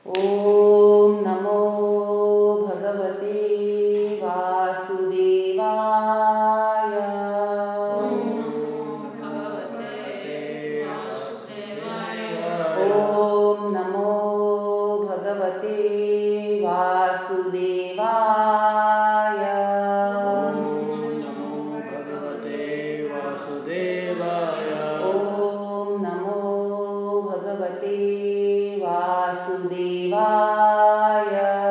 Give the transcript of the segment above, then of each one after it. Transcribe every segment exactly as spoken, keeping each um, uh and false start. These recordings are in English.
ॐ नमो भगवते वासुदेवाय। ॐ नमो भगवते वासुदेवाय। ॐ नमो भगवते वासुदेवाय।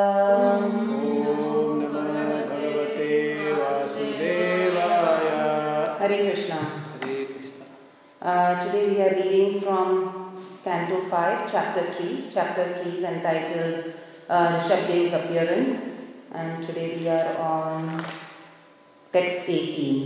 Hare Krishna. Hare Krishna. Uh, today we are reading from Canto five, Chapter three. Chapter three is entitled uh, Rishabhdeva's Appearance, and today we are on text eighteen.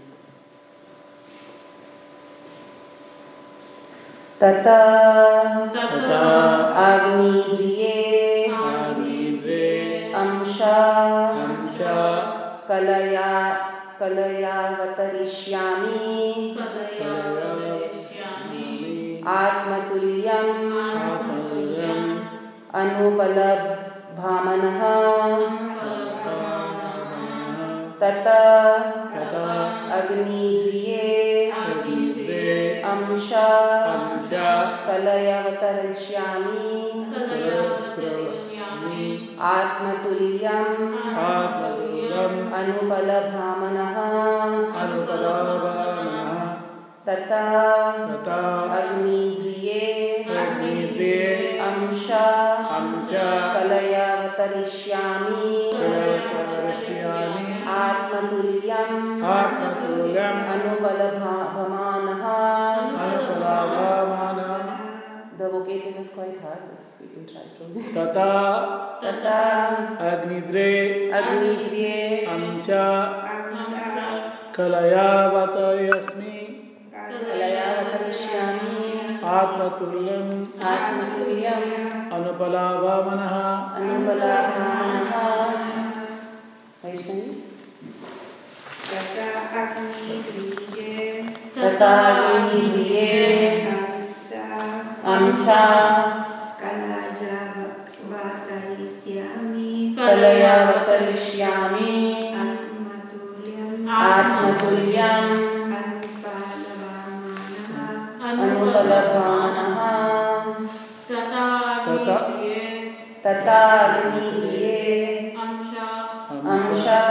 Tata Tata Agnibriye Agnibre Amsha Amsha Kalaya Kalayavatarishyami Kalayami Atmatulyam Atmanulyam Anupalabhamanaha Atmanaha Tata Tata Agnibriye Agnibre Amsha Amsha Kalayavatarishyami Kalayavatarishyami Atmatulyam Atmanulyam Anupalabhamanaha Anupalabhamanaha Tata Tata Agnibriye Agnibre Amsha Amsha Kalayavatarishyami Kalayavatarishyami Atmatulyam Atmatulyam Anupalabhamanaha. Anupalabhamanaha. The vocative is quite hard. We can try to this. Tata Tata Agnidre Agnibriye Amsha Kalayavatarishyami Kalayavatarishyami Atmatulyam Atmatulyam Anupalabhamanaha. Anupalabhamanaha. Vaishnavis? Tata Agnibriye Tata Agnibriye Amsha Amsha Kalayavatarishyami Kalayavatarishyami Atmatulyam Atmatulyam Anupalabhamanaha Anupalabhamanaha. Tata Tata Agnibriye Amsha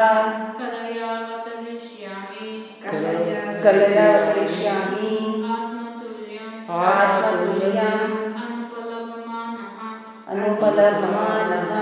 Kalayavatarishyami Atmatulyam Anupalabhamanaha.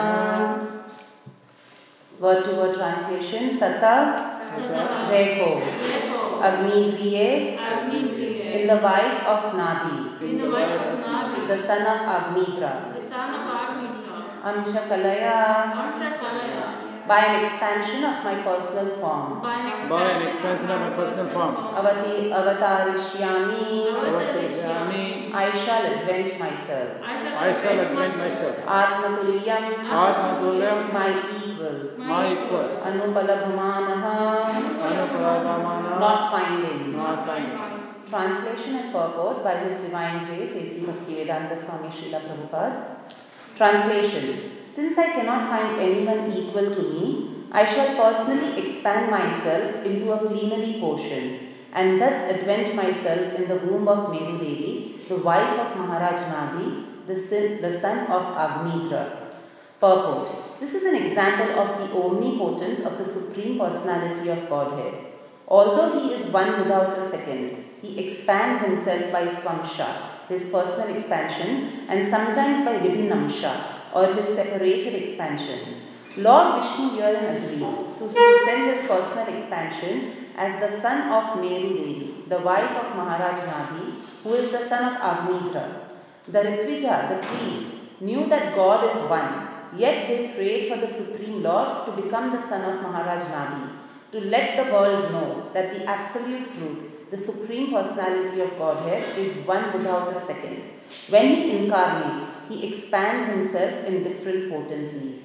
Word to word translation. Tata, therefore. Agnibriye, in the wife of Nabi, the son of Agnitra. Amsha Kalaya, by an expansion of my personal form. By an expansion of my personal form. Avati Avatarishyami, Avatarishyami. I shall advent myself. I shall admit myself. Atmatulyam, Atmatulyam. my equal. My equal. Anupalabhamanaha, Anupalabhamanaha. not finding. Not finding. Translation and purport by His Divine Grace A C Bhaktivedanta Swami Srila Prabhupada. Translation. Since I cannot find anyone equal to me, I shall personally expand myself into a plenary portion and thus advent myself in the womb of Meru Devi, the wife of Maharaj Nadi, the son of Agnitra. Purport. This is an example of the omnipotence of the Supreme Personality of Godhead. Although He is one without a second, He expands Himself by Swamsha, His personal expansion, and sometimes by Vibhinamsha, or His separated expansion. Lord Vishnu herein agrees so to send His personal expansion as the son of Meru Devi, the wife of Maharaj Nadi, who is the son of Agnitra. The Ritvija, the priests, knew that God is one, yet they prayed for the Supreme Lord to become the son of Maharaj Nadi, to let the world know that the absolute truth, the Supreme Personality of Godhead, is one without a second. When He incarnates, He expands Himself in different potencies.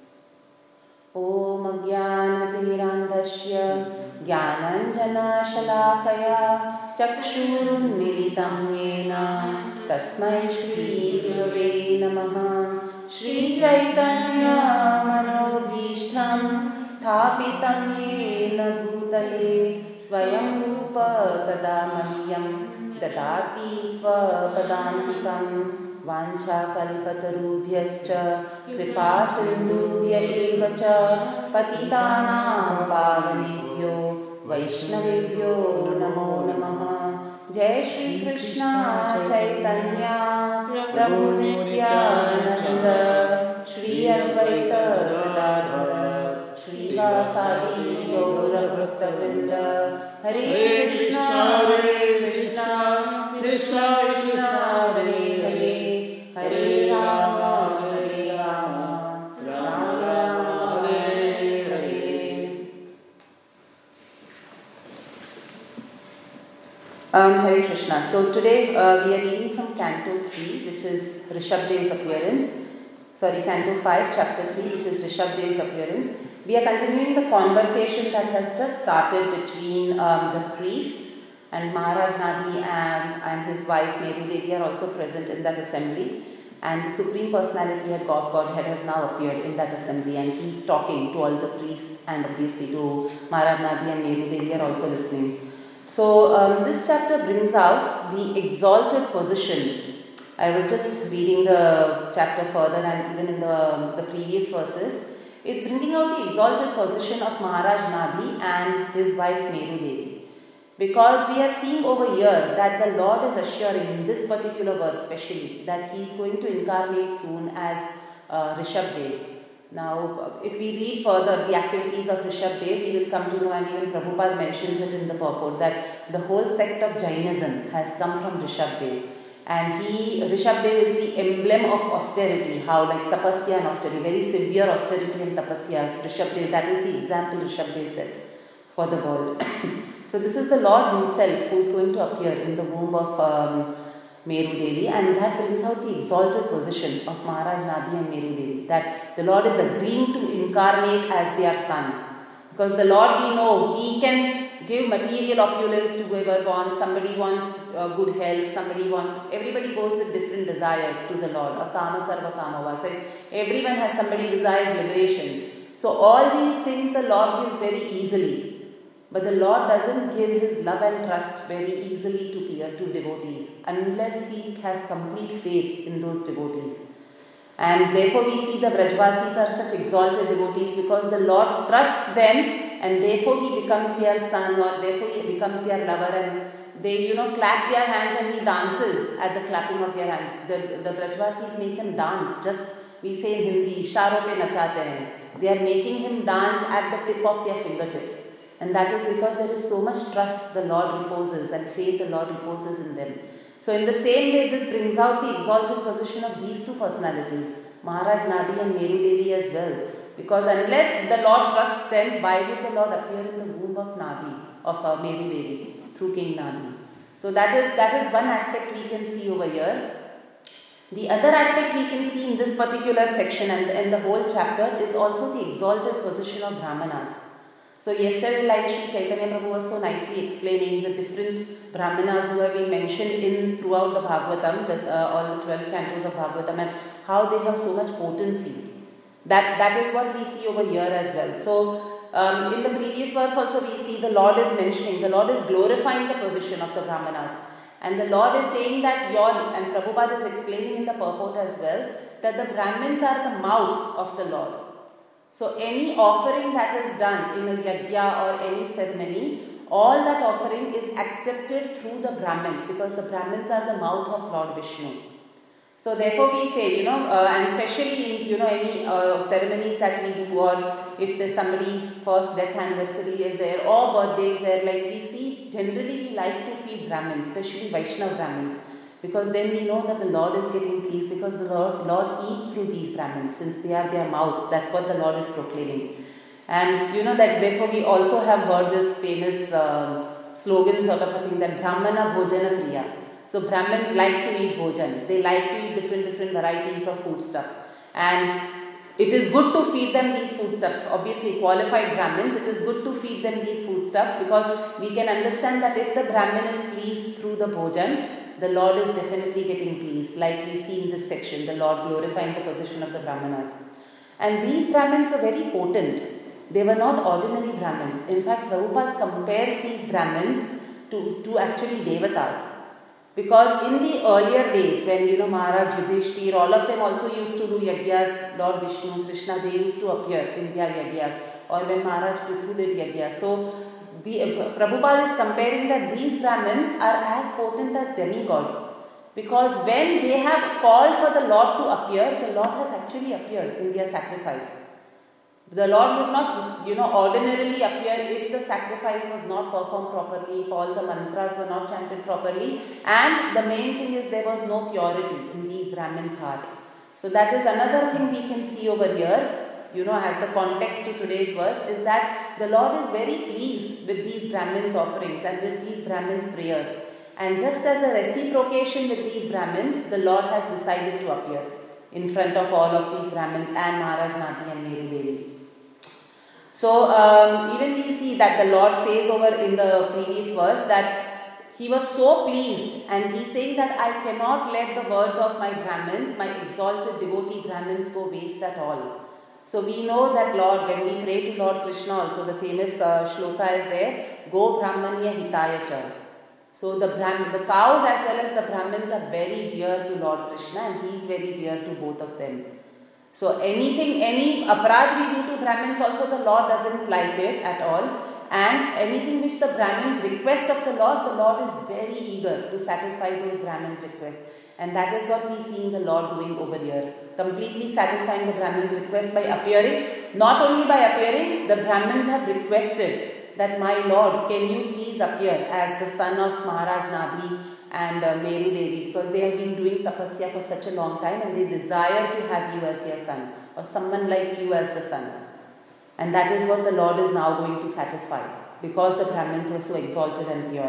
Om Ajnanatirandasya Jnananjanashalakaya Chakshurunmilitam Yena Tasmai Shri Gurave Namaha. Shri Chaitanya Manobhishtham Sthapitam Yena Bhutale Swayam Rupa Kadamahyam Dadati Swapadantikam Vancha Kalpatarubhyascha Kripa Sindhubhya eva cha Patitanam Pavanebhyo Vaishnavebhyo Namo Namaha. Jai Shri Krishna Chaitanya Prabhu Nityananda Shri Advaita Gadadhara Shri Vasadi Gaura Bhakta Vrinda. Hare Krishna Hare Krishna Krishna Krishna Hare Hare Hare Rama Hare Rama Rama Rama Hare Hare. Um, Hare Krishna. So today uh, we are reading from Canto three, which is Rishabhadev's appearance. Sorry, Canto five, Chapter three, which is Rishabhadev's appearance. We are continuing the conversation that has just started between um, the priests, and Maharaj Nadi and, and his wife Meru Devi are also present in that assembly. And the Supreme Personality of God, Godhead has now appeared in that assembly, and he is talking to all the priests, and obviously to Maharaj Nadi and Meru Devi are also listening. So um, this chapter brings out the exalted position. I was just reading the chapter further, and even in the, the previous verses, it's bringing out the exalted position of Maharaj Nadi and his wife Meru Devi. Because we are seeing over here that the Lord is assuring in this particular verse especially that he is going to incarnate soon as uh, Rishabhdev. Now, if we read further the activities of Rishabhdev, we will come to know, and even Prabhupada mentions it in the purport, that the whole sect of Jainism has come from Rishabhdev. And he, Rishabhdev is the emblem of austerity, how like tapasya and austerity, very severe austerity and tapasya. Rishabhdev, that is the example Rishabhdev sets for the world. So this is the Lord himself who is going to appear in the womb of um, Meru Devi, and that brings out the exalted position of Maharaj Nadi and Meru Devi, that the Lord is agreeing to incarnate as their son. Because the Lord, we know, he can give material opulence to whoever wants. Somebody wants uh, good health, somebody wants, everybody goes with different desires to the Lord. Akama sarva kamava. So everyone has, somebody desires liberation. So all these things the Lord gives very easily. But the Lord doesn't give his love and trust very easily to peer, to devotees, unless he has complete faith in those devotees. And therefore we see the Brajvasis are such exalted devotees because the Lord trusts them, and therefore he becomes their son, or therefore he becomes their lover, and they, you know, clap their hands and he dances at the clapping of their hands. The, the Brajvasis make them dance, just we say in Hindi, Isharo pe nachate hain. They are making him dance at the tip of their fingertips. And that is because there is so much trust the Lord reposes and faith the Lord reposes in them. So in the same way, this brings out the exalted position of these two personalities, Maharaj Nadi and Meru Devi as well. Because unless the Lord trusts them, why would the Lord appear in the womb of Nadi, of uh, Meru Devi, through King Nadi? So that is, that is one aspect we can see over here. The other aspect we can see in this particular section and, and the whole chapter is also the exalted position of Brahmanas. So yesterday, like Sri Chaitanya Prabhu was so nicely explaining the different Brahmanas who have been mentioned in throughout the Bhagavatam, the, uh, all the twelve cantos of Bhagavatam, and how they have so much potency. That, that is what we see over here as well. So um, in the previous verse also we see the Lord is mentioning, the Lord is glorifying the position of the Brahmanas. And the Lord is saying that your, and Prabhupada is explaining in the purport as well, that the Brahmins are the mouth of the Lord. So any offering that is done in a yajna or any ceremony, all that offering is accepted through the Brahmins, because the Brahmins are the mouth of Lord Vishnu. So therefore we say, you know, uh, and especially in, you know, any uh, ceremonies that we do, or if there's somebody's first death anniversary is there, or birthday is there, like we see, generally we like to feed Brahmins, especially Vaishnava Brahmins. Because then we know that the Lord is getting pleased, because the Lord, Lord eats through these Brahmins, since they are their mouth. That's what the Lord is proclaiming. And you know that therefore we also have heard this famous uh, slogan sort of a thing, that Brahmana Bhojana Priya. So Brahmins like to eat bhojan. They like to eat different different varieties of foodstuffs. And it is good to feed them these foodstuffs. Obviously qualified Brahmins, it is good to feed them these foodstuffs, because we can understand that if the Brahmin is pleased through the bhojan, the Lord is definitely getting pleased, like we see in this section, the Lord glorifying the position of the Brahmanas. And these Brahmins were very potent. They were not ordinary Brahmins. In fact, Prabhupada compares these Brahmins to, to actually Devatas. Because in the earlier days, when you know Maharaj Yudhishthir, all of them also used to do yagyas, Lord Vishnu, Krishna, they used to appear in their yagyas. Or when Maharaj Prithu did yagyas. So, the, uh, Prabhupada is comparing that these Brahmins are as potent as demigods. Because when they have called for the Lord to appear, the Lord has actually appeared in their sacrifice. The Lord would not, you know, ordinarily appear if the sacrifice was not performed properly, if all the mantras were not chanted properly, and the main thing is there was no purity in these Brahmins' heart. So that is another thing we can see over here, you know, as the context to today's verse, is that the Lord is very pleased with these Brahmins' offerings and with these Brahmins' prayers. And just as a reciprocation with these Brahmins, the Lord has decided to appear in front of all of these Brahmins and Maharaj Nadi and Meru Devi. So, um, even we see that the Lord says over in the previous verse that He was so pleased, and He saying that I cannot let the words of my Brahmins, my exalted devotee Brahmins, go waste at all. So, we know that Lord, when we pray to Lord Krishna also, the famous uh, shloka is there, Go Brahmanya Hitaya Cha. So, the, Brahm, the cows as well as the Brahmins are very dear to Lord Krishna, and He is very dear to both of them. So anything, any aparadh we do to Brahmins also the Lord doesn't like it at all. And anything which the Brahmins request of the Lord, the Lord is very eager to satisfy those Brahmins' requests. And that is what we see in the Lord doing over here. Completely satisfying the Brahmins' request by appearing. Not only by appearing, the Brahmins have requested that my Lord, can you please appear as the son of Maharaj Nadi and uh, Meru Devi, because they have been doing tapasya for such a long time and they desire to have you as their son or someone like you as the son. And that is what the Lord is now going to satisfy, because the Brahmins were so exalted and pure.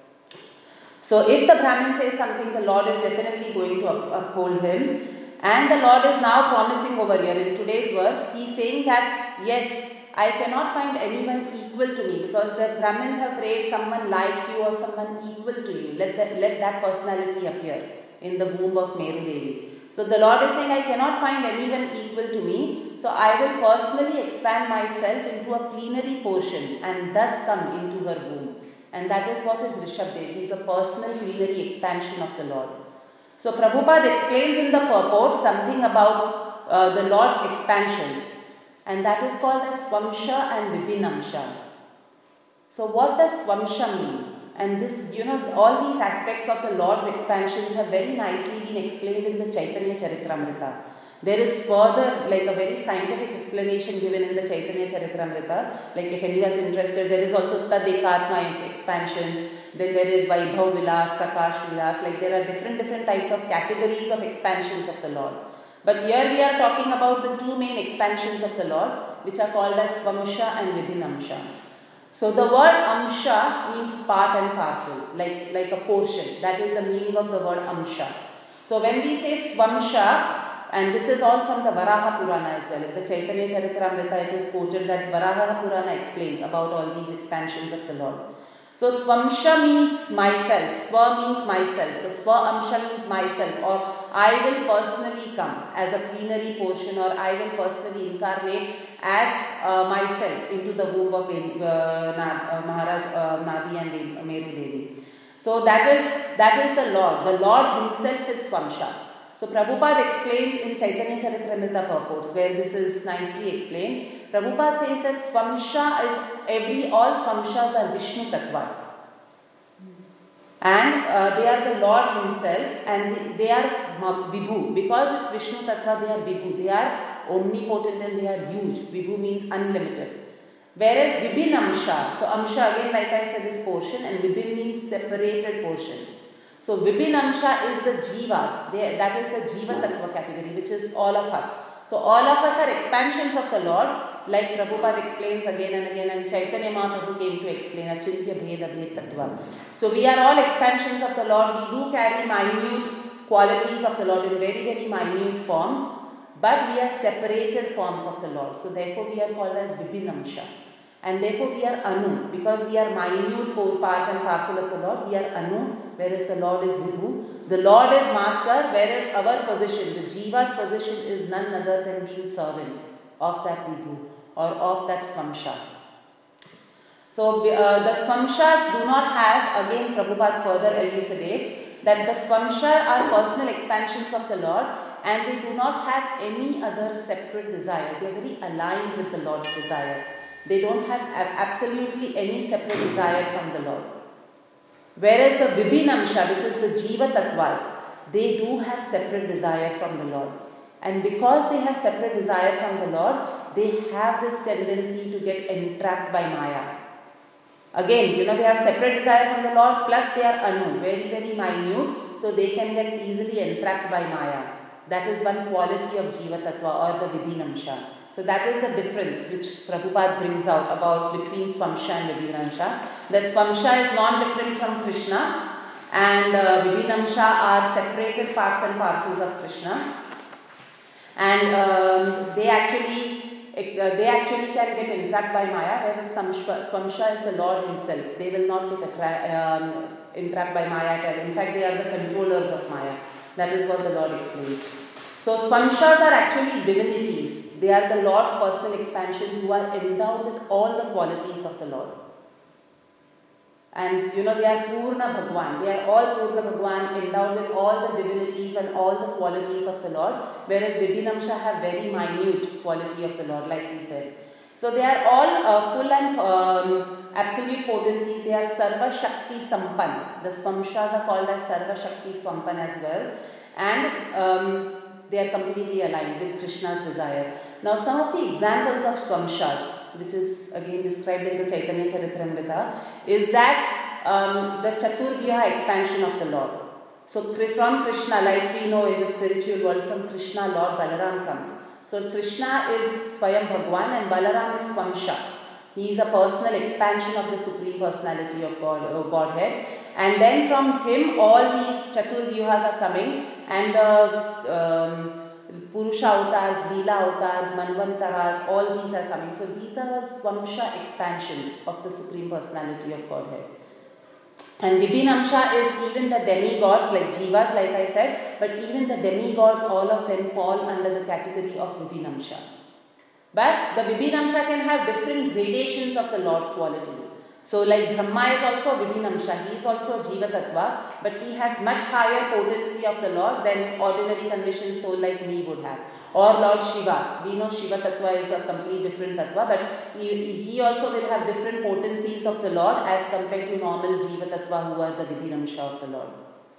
So if the Brahmin says something, the Lord is definitely going to up- uphold him. And the Lord is now promising over here in today's verse, He is saying that yes, I cannot find anyone equal to me, because the Brahmins have prayed someone like you or someone equal to you. Let that, let that personality appear in the womb of Meru Devi. So the Lord is saying, I cannot find anyone equal to me. So I will personally expand myself into a plenary portion and thus come into her womb. And that is what is Rishabdev. He is a personal plenary expansion of the Lord. So Prabhupada explains in the purport something about uh, the Lord's expansions. And that is called as Swamsha and Vibhinamsha. So what does Swamsha mean? And this, you know, all these aspects of the Lord's expansions have very nicely been explained in the Chaitanya Charitamrita. There is further, like a very scientific explanation given in the Chaitanya Charitamrita. Like if anyone's interested, there is also Tadekatma expansions. Then there is Vaibhav Vilas, Prakash Vilas. Like there are different, different types of categories of expansions of the Lord. But here we are talking about the two main expansions of the Lord, which are called as Swamsha and Vibhinamsha. So the word Amsha means part and parcel, like, like a portion. That is the meaning of the word Amsha. So when we say Swamsha, and this is all from the Varaha Purana as well. In the Chaitanya Charitamrita it is quoted that Varaha Purana explains about all these expansions of the Lord. So Swamsha means myself, Swa means myself, so Swa Amsha means myself, or I will personally come as a plenary portion, or I will personally incarnate as uh, myself into the womb of uh, Na- uh, Maharaj uh, Nadi and Meru Devi. So that is, that is the Lord. The Lord himself is Swamsha. So Prabhupada explains in Chaitanya Charitamrita purports, where this is nicely explained. Prabhupada says that Swamsha is every, all Swamshas are Vishnu Tattvas. And uh, they are the Lord himself, and they are Vibhu. Because it's Vishnu Tattva, they are Vibhu. They are omnipotent and they are huge. Vibhu means unlimited. Whereas Vibhin Amsha, so Amsha again like I said is portion, and Vibhin means separated portions. So Vibhin Amsha is the Jivas, they, that is the Jiva Tattva category, which is all of us. So all of us are expansions of the Lord, like Prabhupada explains again and again, and Chaitanya Mahaprabhu came to explain Achintya Bheda Bhed Tattva. So we are all expansions of the Lord. We do carry minute qualities of the Lord in very, very minute form, but we are separated forms of the Lord. So therefore we are called as Vibhinamsha. And therefore we are Anu, because we are minute part and parcel of the Lord, we are Anu, whereas the Lord is Vibhu. The Lord is Master, whereas our position, the Jiva's position, is none other than being servants of that Vibhu or of that Swamsha. So uh, the Swamshas do not have, again Prabhupada further elucidates, that the Swamsha are personal expansions of the Lord and they do not have any other separate desire. They are very aligned with the Lord's desire. They don't have absolutely any separate desire from the Lord. Whereas the Vibhinamsha, which is the Jiva Tattvas, they do have separate desire from the Lord. And because they have separate desire from the Lord, they have this tendency to get entrapped by Maya. Again, you know, they have separate desire from the Lord, plus they are Anu, very, very minute, so they can get easily entrapped by Maya. That is one quality of Jiva Tattva or the Vibhinamsha. So that is the difference which Prabhupada brings out about between Swamsha and Vibhinamsha. That Swamsha is non-different from Krishna and uh, Vibhinamsha are separated parts and parcels of Krishna. And um, they actually uh, they actually can get entrapped by Maya, whereas Swamsha is the Lord himself. They will not get attra- um, entrapped by Maya at all. In fact, they are the controllers of Maya. That is what the Lord explains. So Swamshas are actually divinities. They are the Lord's personal expansions who are endowed with all the qualities of the Lord. And you know, they are Purna Bhagwan. They are all Purna Bhagwan, endowed with all the divinities and all the qualities of the Lord. Whereas Vibhinamsha have very minute quality of the Lord, like we said. So they are all uh, full and um, absolute potencies. They are Sarva Shakti Sampan. The Swamshas are called as Sarva Shakti Sampan as well. And um, they are completely aligned with Krishna's desire. Now some of the examples of Swamshas, which is again described in the Chaitanya Charitamrita, is that um, the Chaturvyaha expansion of the Lord. So from Krishna, like we know in the spiritual world, from Krishna Lord Balaram comes. So Krishna is Swayam Bhagwan and Balaram is Swamsha. He is a personal expansion of the Supreme Personality of God, uh, Godhead. And then from him all these Chaturvyuhas are coming and the uh, um, Purusha avatars, Leela avatars, Manvantaras, all these are coming. So these are all Swamsha expansions of the Supreme Personality of Godhead. And Vibhinamsha is even the demigods like Jivas, like I said, but even the demigods, all of them fall under the category of Vibhinamsha. But the Vibhinamsha can have different gradations of the Lord's qualities. So like Brahma is also Vibhinamsha, he is also Jiva Tattva, but he has much higher potency of the Lord than ordinary conditioned soul like me would have. Or Lord Shiva, we know Shiva Tattva is a completely different Tattva, but he, he also will have different potencies of the Lord as compared to normal Jiva Tattva who are the Vibhinamsha of the Lord.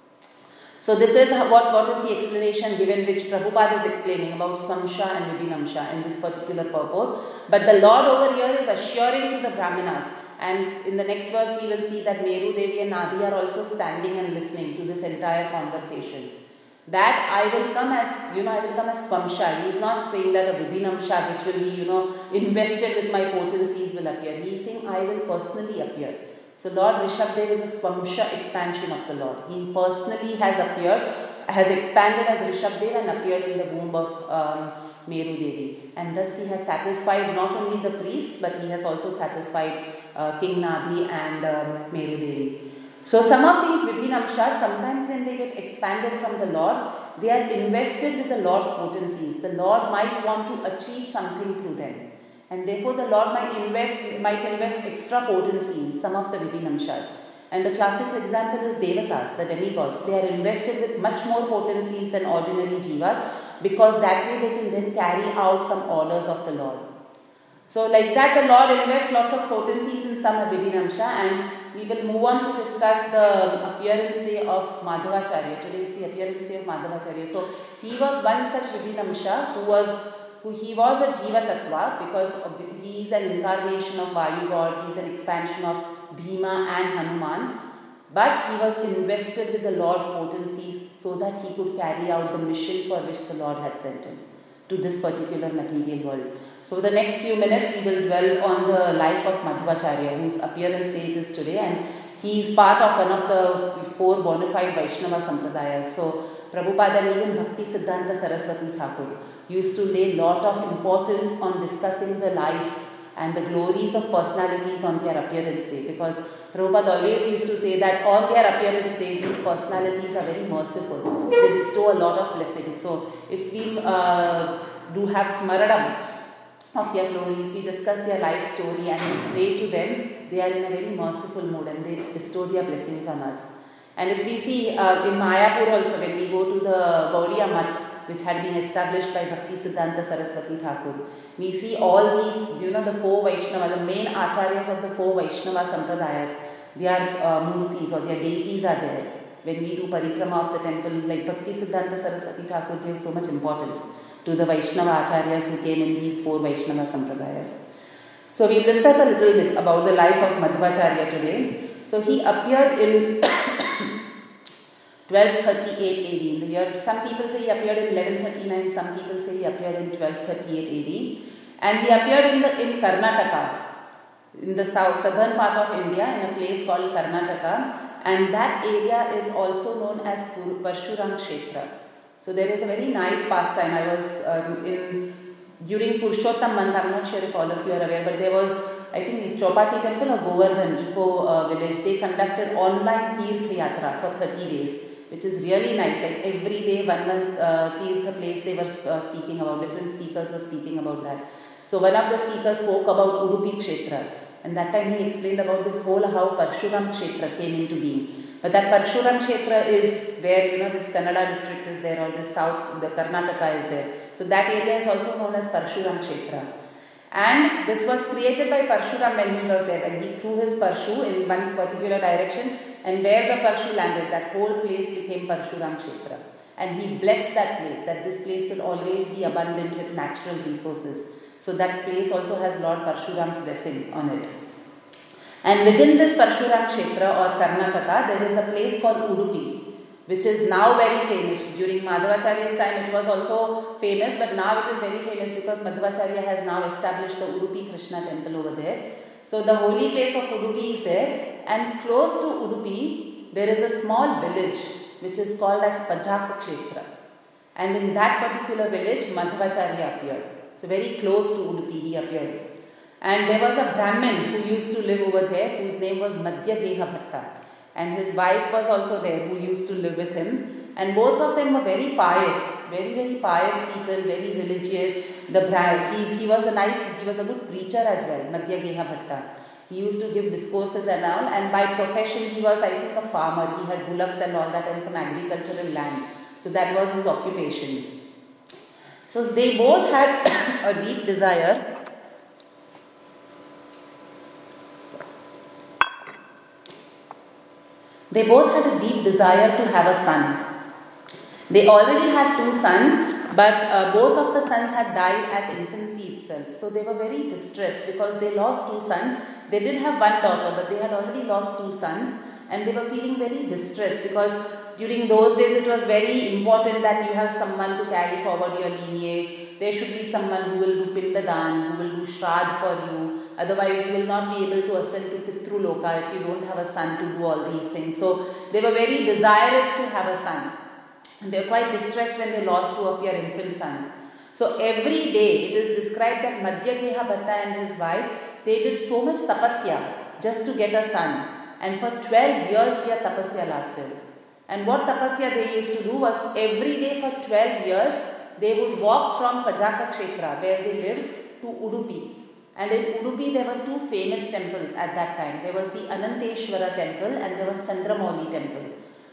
So this is what, what is the explanation given which Prabhupada is explaining about Swamsha and Vibhinamsha in this particular purport. But the Lord over here is assuring to the Brahmanas, and in the next verse we will see that Meru Devi and Nadi are also standing and listening to this entire conversation. That I will come as, you know, I will come as Swamsha. He is not saying that a Vibhinamsha which will be, you know, invested with my potencies will appear. He is saying I will personally appear. So Lord Rishabdev is a Swamsha expansion of the Lord. He personally has appeared, has expanded as Rishabdev and appeared in the womb of um, Meru Devi. And thus he has satisfied not only the priests, but he has also satisfied uh, King Nadi and um, Meru Devi. So some of these Vibhinamshas, sometimes when they get expanded from the Lord, they are invested with the Lord's potencies. The Lord might want to achieve something through them. And therefore the Lord might invest, might invest extra potency in some of the Vibhinamshas. And the classic example is Devatas, the demigods. They are invested with much more potencies than ordinary Jivas, because that way they can then carry out some orders of the Lord. So like that the Lord invests lots of potencies in some Vibhinamsha, and we will move on to discuss the appearance day of Madhavacharya. Today is the appearance day of Madhavacharya. So he was one such Vibhinamsha who was who he was a Jiva Tattva, because he is an incarnation of Vayu God, he is an expansion of Bhima and Hanuman, but he was invested with the Lord's potencies so that he could carry out the mission for which the Lord had sent him to this particular material world. So the next few minutes we will dwell on the life of Madhavacharya, whose appearance day it is today, and he is part of one of the four bona fide Vaishnava Sampradayas. So Prabhupada and even Bhakti Siddhanta Saraswati Thakur used to lay lot of importance on discussing the life and the glories of personalities on their appearance day, because Prabhupada always used to say that on their appearance day, these personalities are very merciful. They bestow a lot of blessings. So if we uh, do have smaranam of their glories, we discuss their life story and we pray to them, they are in a very merciful mood and they bestow their blessings on us. And if we see uh, in Mayapur also, when we go to the Gaudiya Math, which had been established by Bhakti Siddhanta Saraswati Thakur, we see all these, you know, the four Vaishnava, the main acharyas of the four Vaishnava Sampradayas, their uh, murtis or their deities are there. When we do parikrama of the temple, like Bhakti Siddhanta Saraswati Thakur gives so much importance to the Vaishnava acharyas who came in these four Vaishnava Sampradayas. So we'll discuss a little bit about the life of Madhvacharya today. So he appeared in twelve thirty-eight A D. In the year, some people say he appeared in eleven thirty-nine, some people say he appeared in twelve thirty-eight A D. And he appeared in the in Karnataka, in the south southern part of India, in a place called Karnataka, and that area is also known as Parshuram Kshetra. So there is a very nice pastime. I was um, in during Purushottam month. I'm not sure if all of you are aware, but there was, I think, Chopati temple or Govardhan eco uh, village. They conducted online Tirth Yatra for thirty days, which is really nice. Like every day, one one uh, Tirtha place they were uh, speaking about. Different speakers were speaking about that. So one of the speakers spoke about Udupi Kshetra, and that time he explained about this whole how Parshuram Kshetra came into being. But that Parshuram Kshetra is where, you know, this Kannada district is there, or the south, the Karnataka is there. So that area is also known as Parshuram Kshetra. And this was created by Parshuram when he was there, and he threw his Parshu in one particular direction, and where the Parshu landed, that whole place became Parshuram Kshetra. And he blessed that place, that this place will always be abundant with natural resources. So that place also has Lord Parshuram's blessings on it. And within this Parshuram Kshetra or Karnataka, there is a place called Udupi, which is now very famous. During Madhvacharya's time it was also famous, but now it is very famous because Madhvacharya has now established the Udupi Krishna temple over there. So the holy place of Udupi is there, and close to Udupi there is a small village which is called as Pajaka Kshetra. And in that particular village Madhvacharya appeared. So very close to Udupi he appeared. And there was a Brahmin who used to live over there, whose name was Madhya Geha Bhatta. And his wife was also there, who used to live with him. And both of them were very pious, very, very pious people, very religious. The Brahmin, he, he was a nice, he was a good preacher as well, Madhya Geha Bhatta. He used to give discourses and all, and by profession he was, I think, a farmer. He had bullocks and all that and some agricultural land. So that was his occupation. So they both had a deep desire They both had a deep desire to have a son. They already had two sons, but uh, both of the sons had died at infancy itself. So they were very distressed because they lost two sons. They did have one daughter, but they had already lost two sons, and they were feeling very distressed because during those days it was very important that you have someone to carry forward your lineage. There should be someone who will do Pindadan, who will do Shraddh for you. Otherwise, you will not be able to ascend to Pitruloka if you don't have a son to do all these things. So, they were very desirous to have a son. And they were quite distressed when they lost two of their infant sons. So, every day it is described that Madhya Geha Bhatta and his wife, they did so much tapasya just to get a son. And for twelve years their tapasya lasted. And what tapasya they used to do was every day for twelve years, they would walk from Pajaka Kshetra, where they lived, to Udupi. And in Udupi there were two famous temples at that time. There was the Ananteshwara temple and there was Chandramauli temple.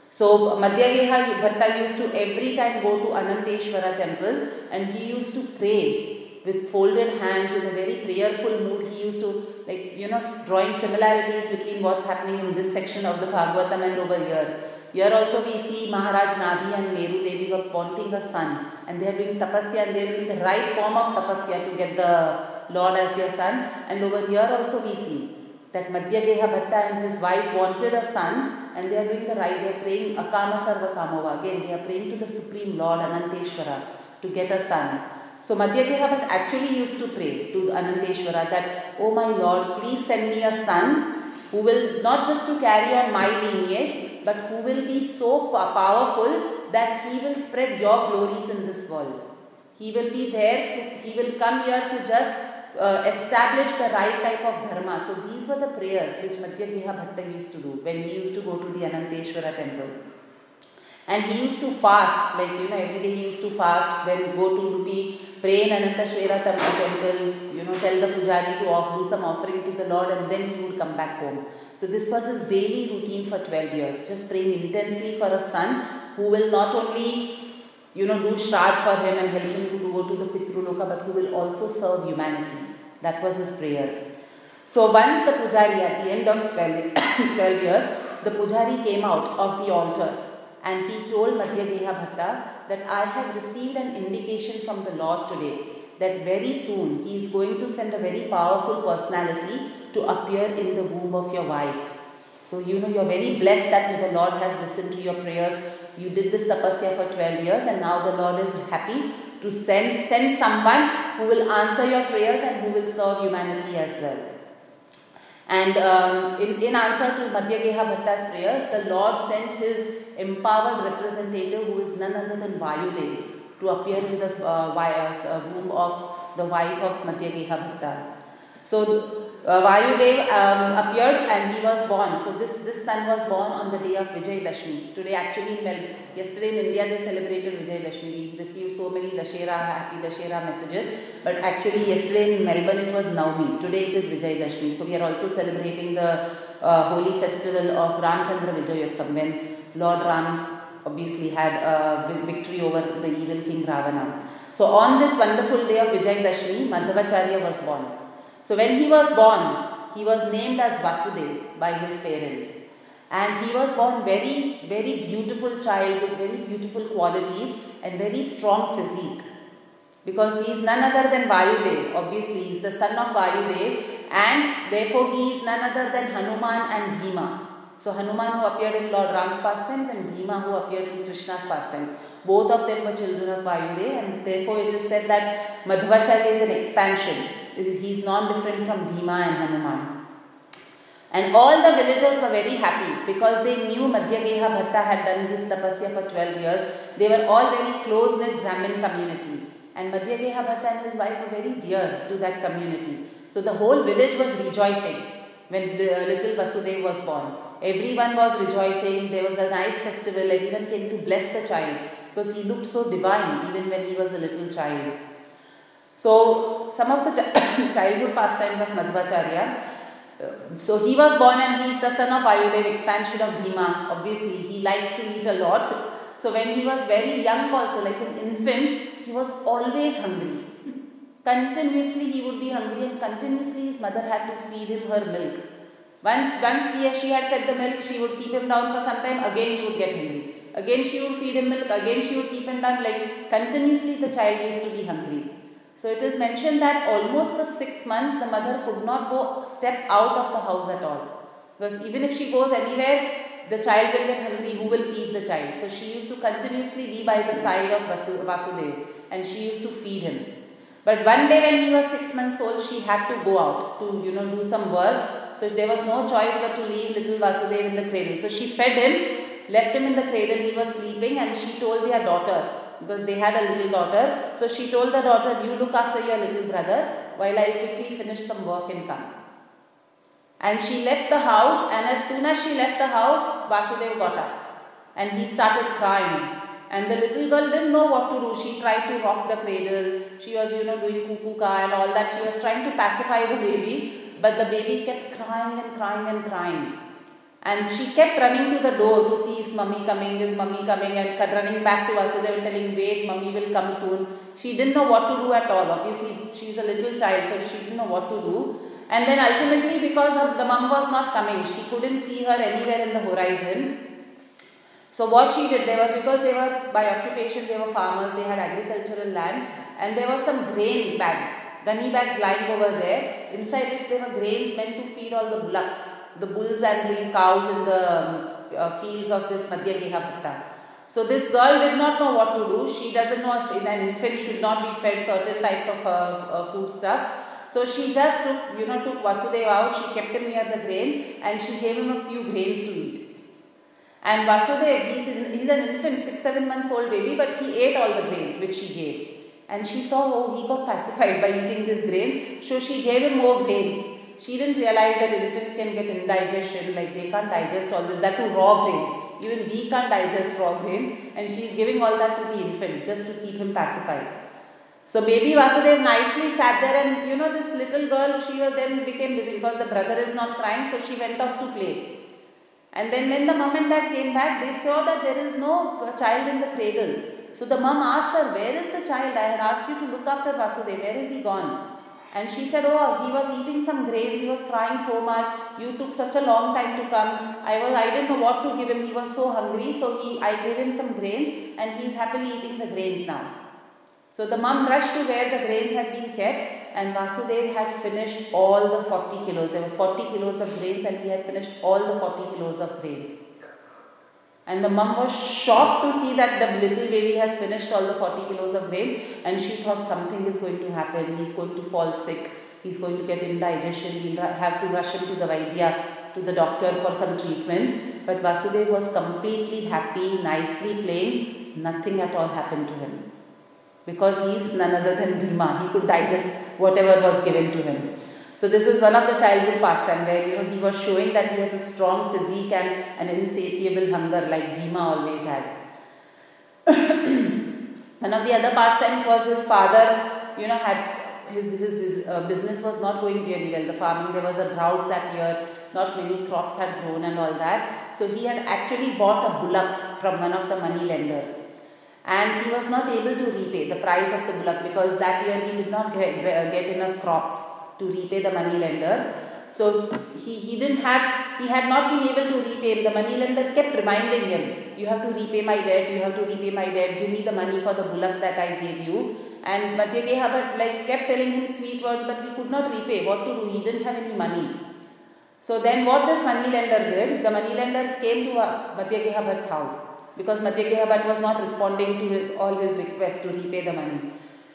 So Madhya Geha Bhatta used to every time go to Ananteshwara temple, and he used to pray with folded hands in a very prayerful mood. He used to, like, you know, drawing similarities between what's happening in this section of the Bhagavatam and over here. Here also we see Maharaj Nadi and Meru Devi were wanting a son, and they are doing tapasya, and they are doing the right form of tapasya to get the Lord as their son. And over here also we see that Madhya Geha Bhatta and his wife wanted a son, and they are doing the right, they are praying Akama Sarva Kamova. Again, they are praying to the Supreme Lord Ananteshwara to get a son. So Madhya Geha Bhatta actually used to pray to Ananteshwara that, oh my Lord, please send me a son who will not just to carry on my lineage, but who will be so powerful that he will spread your glories in this world. He will be there, to, he will come here to just uh, establish the right type of dharma. So these were the prayers which Madhya Bhatta used to do when he used to go to the Ananteshwara temple. And he used to fast, like you know, every day he used to fast, then go to Udupi, pray in Ananteshwara temple, you know, tell the pujari to off, do some offering to the Lord, and then he would come back home. So this was his daily routine for twelve years, just praying intensely for a son who will not only, you know, do Shraddha for him and help him to go to the Pitruloka, but who will also serve humanity. That was his prayer. So once the pujari, at the end of twelve years, the pujari came out of the altar and he told Madhya Bhatta that I have received an indication from the Lord today that very soon he is going to send a very powerful personality to appear in the womb of your wife. So you know, you are very blessed that the Lord has listened to your prayers. You did this tapasya for twelve years and now the Lord is happy to send, send someone who will answer your prayers and who will serve humanity as well. And um, in, in answer to Madhya Bhatta's prayers, the Lord sent his empowered representative, who is none other than Vayudev, to appear in the uh, uh, womb of the wife of Madhya Bhatta. So uh, Vayudev um, appeared and he was born. So this, this son was born on the day of Vijay Dashmi. Today actually, in Mel- yesterday in India they celebrated Vijay Dashmi. We received so many Dashera, happy Dashera messages. But actually yesterday in Melbourne it was Navami. Today it is Vijay Dashmi. So we are also celebrating the uh, holy festival of Ramchandra Vijayotsav, when Lord Ram obviously had a victory over the evil king Ravana. So on this wonderful day of Vijay Dashmi, Madhavacharya was born. So when he was born, he was named as Vasudev by his parents. And he was born very, very beautiful child with very beautiful qualities and very strong physique. Because he is none other than Vayudev. Obviously, he is the son of Vayudev, and therefore he is none other than Hanuman and Bhima. So Hanuman, who appeared in Lord Ram's pastimes, and Bhima, who appeared in Krishna's pastimes. Both of them were children of Vayudev, and therefore it is said that Madhavacharya is an expansion. He is non-different from Bhima and Hanuman. And all the villagers were very happy because they knew Madhya Bhatta had done this tapasya for twelve years. They were all very close-knit Brahmin community. And Madhya Bhatta and his wife were very dear to that community. So the whole village was rejoicing when the little Vasudev was born. Everyone was rejoicing. There was a nice festival. Everyone came to bless the child because he looked so divine even when he was a little child. So some of the ch- childhood pastimes of Madhvacharya. Uh, so he was born and he is the son of Vayudev, expansion of Bhima. Obviously he likes to eat a lot. So when he was very young also, like an infant, he was always hungry. Continuously he would be hungry and continuously his mother had to feed him her milk. Once, once he, she had fed the milk, she would keep him down for some time, again he would get hungry. Again she would feed him milk, again she would keep him down, like continuously the child used to be hungry. So it is mentioned that almost for six months the mother could not go step out of the house at all. Because even if she goes anywhere, the child will get hungry, who will feed the child? So she used to continuously be by the side of Vasu, Vasudev and she used to feed him. But one day when he was six months old, she had to go out to, you know, do some work. So there was no choice but to leave little Vasudev in the cradle. So she fed him, left him in the cradle, he was sleeping, and she told their daughter, because they had a little daughter, so she told the daughter, you look after your little brother while I quickly finish some work and come. And she left the house, and as soon as she left the house, Vasudev got up and he started crying. And the little girl didn't know what to do. She tried to rock the cradle. She was, you know, doing cuckoo ka and all that. She was trying to pacify the baby, but the baby kept crying and crying and crying. And she kept running to the door to see, is mummy coming, is mummy coming, and running back to Vasudev telling, wait, mummy will come soon. She didn't know what to do at all. Obviously, she's a little child, so she didn't know what to do. And then ultimately, because of the mum was not coming, she couldn't see her anywhere in the horizon. So what she did, there was, because they were, by occupation, they were farmers, they had agricultural land, and there were some grain bags, gunny bags lying over there, inside which there were grains meant to feed all the bullocks, the bulls and the cows in the uh, fields of this Madhya Bhatta. So this girl did not know what to do. She doesn't know if an infant should not be fed certain types of uh, uh, foodstuffs. So she just took, you know, took Vasudev out, she kept him near the grains, and she gave him a few grains to eat. And Vasudev, he's, in, he's an infant, six, seven months old baby, but he ate all the grains which she gave. And she saw, oh, he got pacified by eating this grain. So she gave him more grains. She didn't realize that infants can get indigestion, like they can't digest all this, that too raw grains. Even we can't digest raw grain. And she's giving all that to the infant just to keep him pacified. So baby Vasudev nicely sat there, and you know, this little girl, she was then became busy because the brother is not crying, so she went off to play. And then when the mom and dad came back, they saw that there is no child in the cradle. So the mom asked her, where is the child? I had asked you to look after Vasudev. Where is he gone? And she said, oh, he was eating some grains. He was crying so much. You took such a long time to come. I was, I didn't know what to give him. He was so hungry. So he, I gave him some grains, and he is happily eating the grains now. So the mom rushed to where the grains had been kept, and Vasudev had finished all the forty kilos. There were forty kilos of grains, and he had finished all the forty kilos of grains. And the mom was shocked to see that the little baby has finished all the forty kilos of grains, and she thought something is going to happen. He's going to fall sick. He's going to get indigestion. He'll have to rush him to the Vaidya, to the doctor for some treatment. But Vasudev was completely happy, nicely playing. Nothing at all happened to him. Because he is none other than Bhima. He could digest whatever was given to him. So this is one of the childhood pastime where, you know, he was showing that he has a strong physique and an insatiable hunger like Bhima always had. One of the other pastimes was his father, you know, had his, his, his uh, business was not going really well. The farming, there was a drought that year. Not many crops had grown and all that. So he had actually bought a bullock from one of the money lenders. And he was not able to repay the price of the bullock because that year he did not get, get enough crops to repay the money lender. So he, he didn't have, he had not been able to repay him. The money lender kept reminding him, you have to repay my debt, you have to repay my debt, give me the money for the bullock that I gave you. And Madhyageha Bhatt like kept telling him sweet words, but he could not repay. What to do? He didn't have any money. So then what this money lender did, the money lenders came to Madhyageha Bhatt's house, because Madhyageha Bhatt was not responding to his, all his requests to repay the money.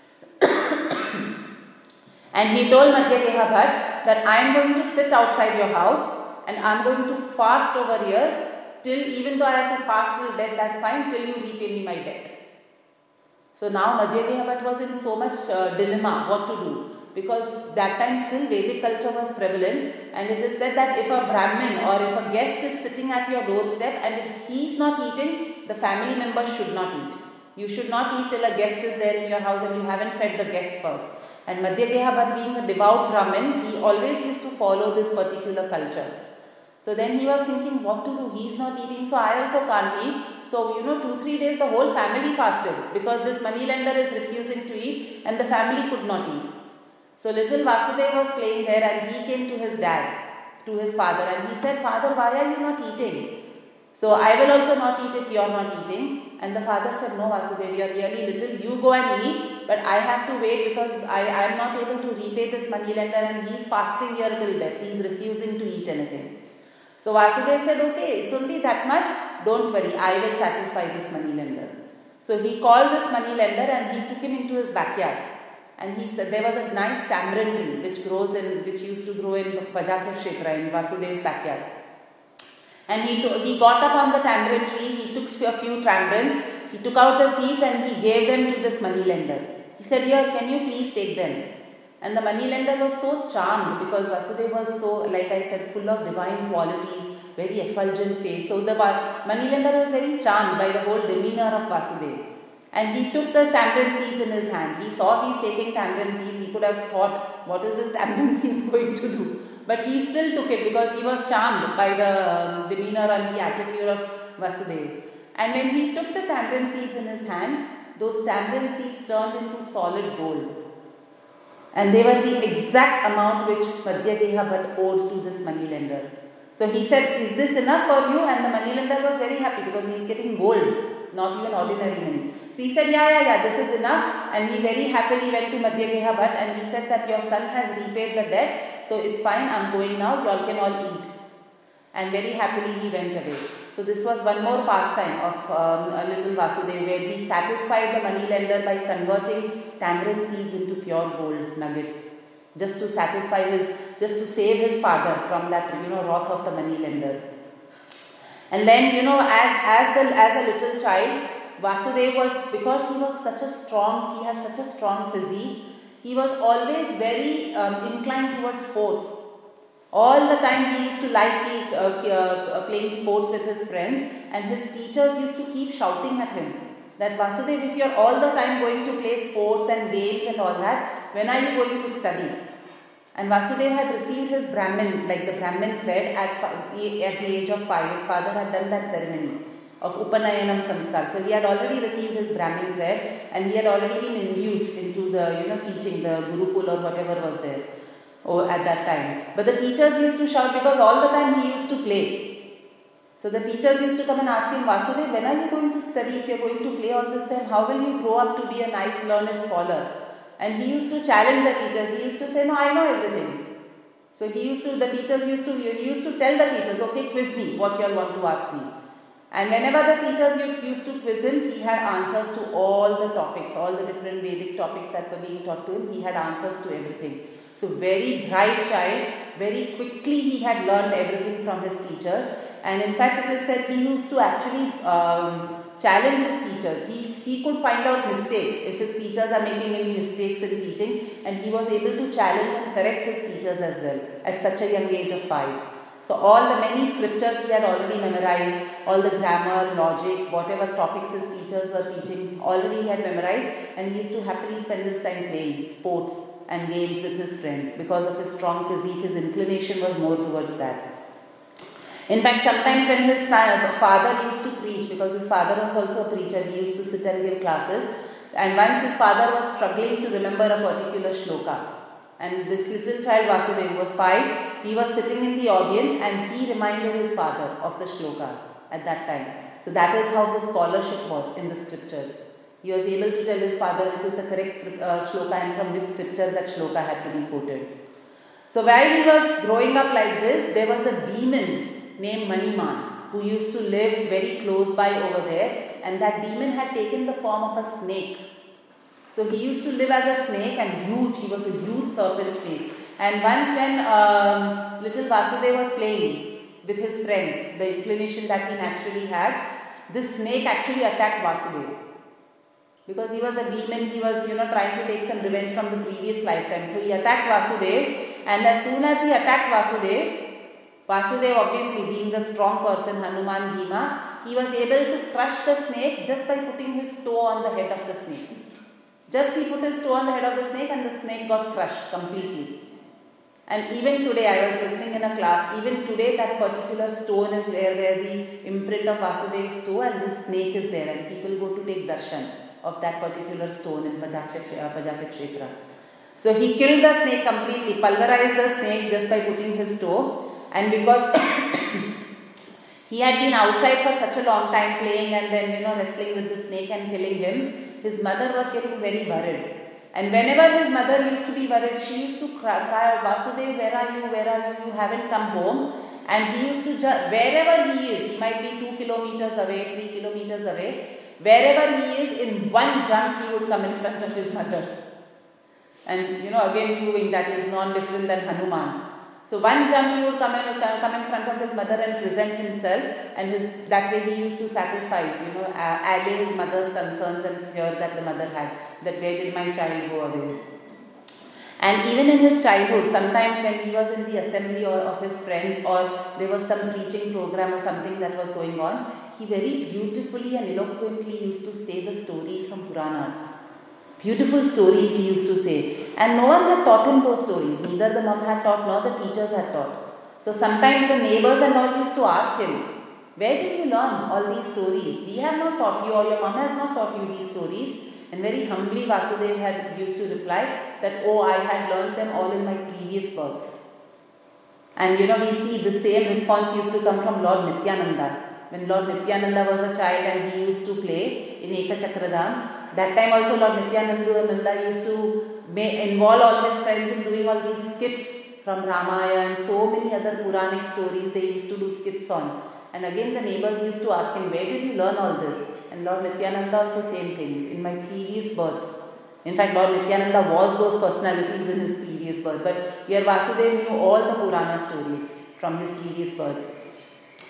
And he told Madhyageha Bhatt that I am going to sit outside your house and I am going to fast over here till, even though I have to fast till death, that's fine, till you repay me my debt. So now Madhyageha Bhatt was in so much uh, dilemma what to do. Because that time still Vedic culture was prevalent, and it is said that if a Brahmin or if a guest is sitting at your doorstep and if he is not eating, the family members should not eat. You should not eat till a guest is there in your house and you haven't fed the guest first. And Madhyageha Bhatt, being a devout Brahmin, he always used to follow this particular culture. So then he was thinking what to do, he is not eating, so I also can't eat. So you know, two, three days the whole family fasted because this moneylender is refusing to eat and the family could not eat. So little Vasudeva was playing there and he came to his dad, to his father, and he said, Father, why are you not eating? So I will also not eat if you are not eating. And the father said, no Vasudeva, you are really little, you go and eat, but I have to wait because I, I am not able to repay this moneylender and he is fasting here till death, he is refusing to eat anything. So Vasudeva said, okay, it's only that much, don't worry, I will satisfy this moneylender. So he called this moneylender and he took him into his backyard. And he said there was a nice tamarind tree which grows in, which used to grow in Pajakar Kshetra in Vasudev's backyard. And he, to, he got up on the tamarind tree, he took a few tamarinds, he took out the seeds and he gave them to this moneylender. He said, here, can you please take them? And the moneylender was so charmed because Vasudeva was so, like I said, full of divine qualities, very effulgent face. So the moneylender was very charmed by the whole demeanor of Vasudeva. And he took the tamarind seeds in his hand. He saw he's taking tamarind seeds. He could have thought, what is this tamarind seeds going to do? But he still took it because he was charmed by the demeanor and the attitude of Vasudeva. And when he took the tamarind seeds in his hand, those tamarind seeds turned into solid gold. And they were the exact amount which Madhyageha Bhatt owed to this moneylender. So he said, is this enough for you? And the moneylender was very happy because he is getting gold, not even ordinary money. So he said, yeah, yeah, yeah, this is enough. And he very happily went to Madhyageha Bhatt and he said that your son has repaid the debt. So it's fine, I'm going now, you all can all eat. And very happily he went away. So this was one more pastime of um, a little Vasudeva where he satisfied the moneylender by converting tamarind seeds into pure gold nuggets. Just to satisfy his, just to save his father from that, you know, wrath of the moneylender. And then, you know, as, as, the, as a little child, Vasudeva was, because he was such a strong, he had such a strong physique, he was always very um, inclined towards sports. All the time he used to like uh, uh, playing sports with his friends, and his teachers used to keep shouting at him that Vasudeva, if you are all the time going to play sports and games and all that, when are you going to study? And Vasudeva had received his Brahmin, like the Brahmin thread at, at the age of five. His father had done that ceremony of Upanayanam Samskar. So he had already received his Brahmin thread, and he had already been induced into the, you know, teaching, the Gurukul or whatever was there or at that time. But the teachers used to shout because all the time he used to play. So the teachers used to come and ask him, Vasudeva, when are you going to study? If you are going to play all this time, how will you grow up to be a nice learned scholar? And he used to challenge the teachers. He used to say, no, I know everything. So he used to, the teachers used to, he used to tell the teachers, okay, quiz me, what you all want to ask me. And whenever the teachers used to quiz him, he had answers to all the topics, all the different Vedic topics that were being taught to him. He had answers to everything. So very bright child, very quickly he had learned everything from his teachers. And in fact, it is said he used to actually um, challenge his teachers. He, he could find out mistakes if his teachers are making any mistakes in teaching, and he was able to challenge and correct his teachers as well at such a young age of five. So all the many scriptures he had already memorized, all the grammar, logic, whatever topics his teachers were teaching, already he had memorized, and he used to happily spend his time playing sports and games with his friends. Because of his strong physique, his inclination was more towards that. In fact, sometimes when his son, father used to preach, because his father was also a preacher, he used to sit and give classes, and once his father was struggling to remember a particular shloka, and this little child Vasudeva was five, he was sitting in the audience and he reminded his father of the shloka at that time. So that is how his scholarship was in the scriptures. He was able to tell his father which is the correct uh, shloka and from which scripture that shloka had to be quoted. So while he was growing up like this, there was a demon named Maniman who used to live very close by over there, and that demon had taken the form of a snake. So he used to live as a snake and huge, he was a huge serpent snake. And once when um, little Vasudeva was playing with his friends, the inclination that he naturally had, this snake actually attacked Vasudeva. Because he was a demon, he was, you know, trying to take some revenge from the previous lifetime. So he attacked Vasudeva, and as soon as he attacked Vasudeva, Vasudeva, obviously being the strong person, Hanuman, Bhima, he was able to crush the snake just by putting his toe on the head of the snake. Just he put his toe on the head of the snake and the snake got crushed completely. And even today, I was listening in a class, even today that particular stone is there where the imprint of Vasudeva's toe and the snake is there, and people go to take darshan of that particular stone in Pajapit Kshetra. So he killed the snake completely, pulverized the snake just by putting his toe, and because he had been outside for such a long time playing and then, you know, wrestling with the snake and killing him, his mother was getting very worried. And whenever his mother used to be worried, she used to cry, cry Vasudeva, where are you, where are you, you haven't come home. And he used to, ju- wherever he is, he might be two kilometers away, three kilometers away, wherever he is, in one jump he would come in front of his mother. And, you know, again proving that he is non-different than Hanuman. So one jump he would come in, come in front of his mother and present himself, and his, that way he used to satisfy, you know, allay his mother's concerns and fear that the mother had, that where did my child go away. And even in his childhood, sometimes when he was in the assembly or of his friends, or there was some preaching program or something that was going on, he very beautifully and eloquently used to say the stories from Puranas. Beautiful stories he used to say. And no one had taught him those stories. Neither the mom had taught nor the teachers had taught. So sometimes the neighbors and all used to ask him, where did you learn all these stories? We have not taught you, or your mom has not taught you these stories. And very humbly Vasudeva had used to reply that, oh, I had learned them all in my previous births. And you know, we see the same response used to come from Lord Nityananda. When Lord Nityananda was a child and he used to play in Eka Chakradham, that time also Lord Nityananda used to may involve all his friends in doing all these skits from Ramayana and so many other Puranic stories they used to do skits on. And again the neighbors used to ask him, where did you learn all this? And Lord Nityananda also same thing, in my previous births. In fact, Lord Nityananda was those personalities in his previous birth. But here Vasudeva knew all the Purana stories from his previous birth.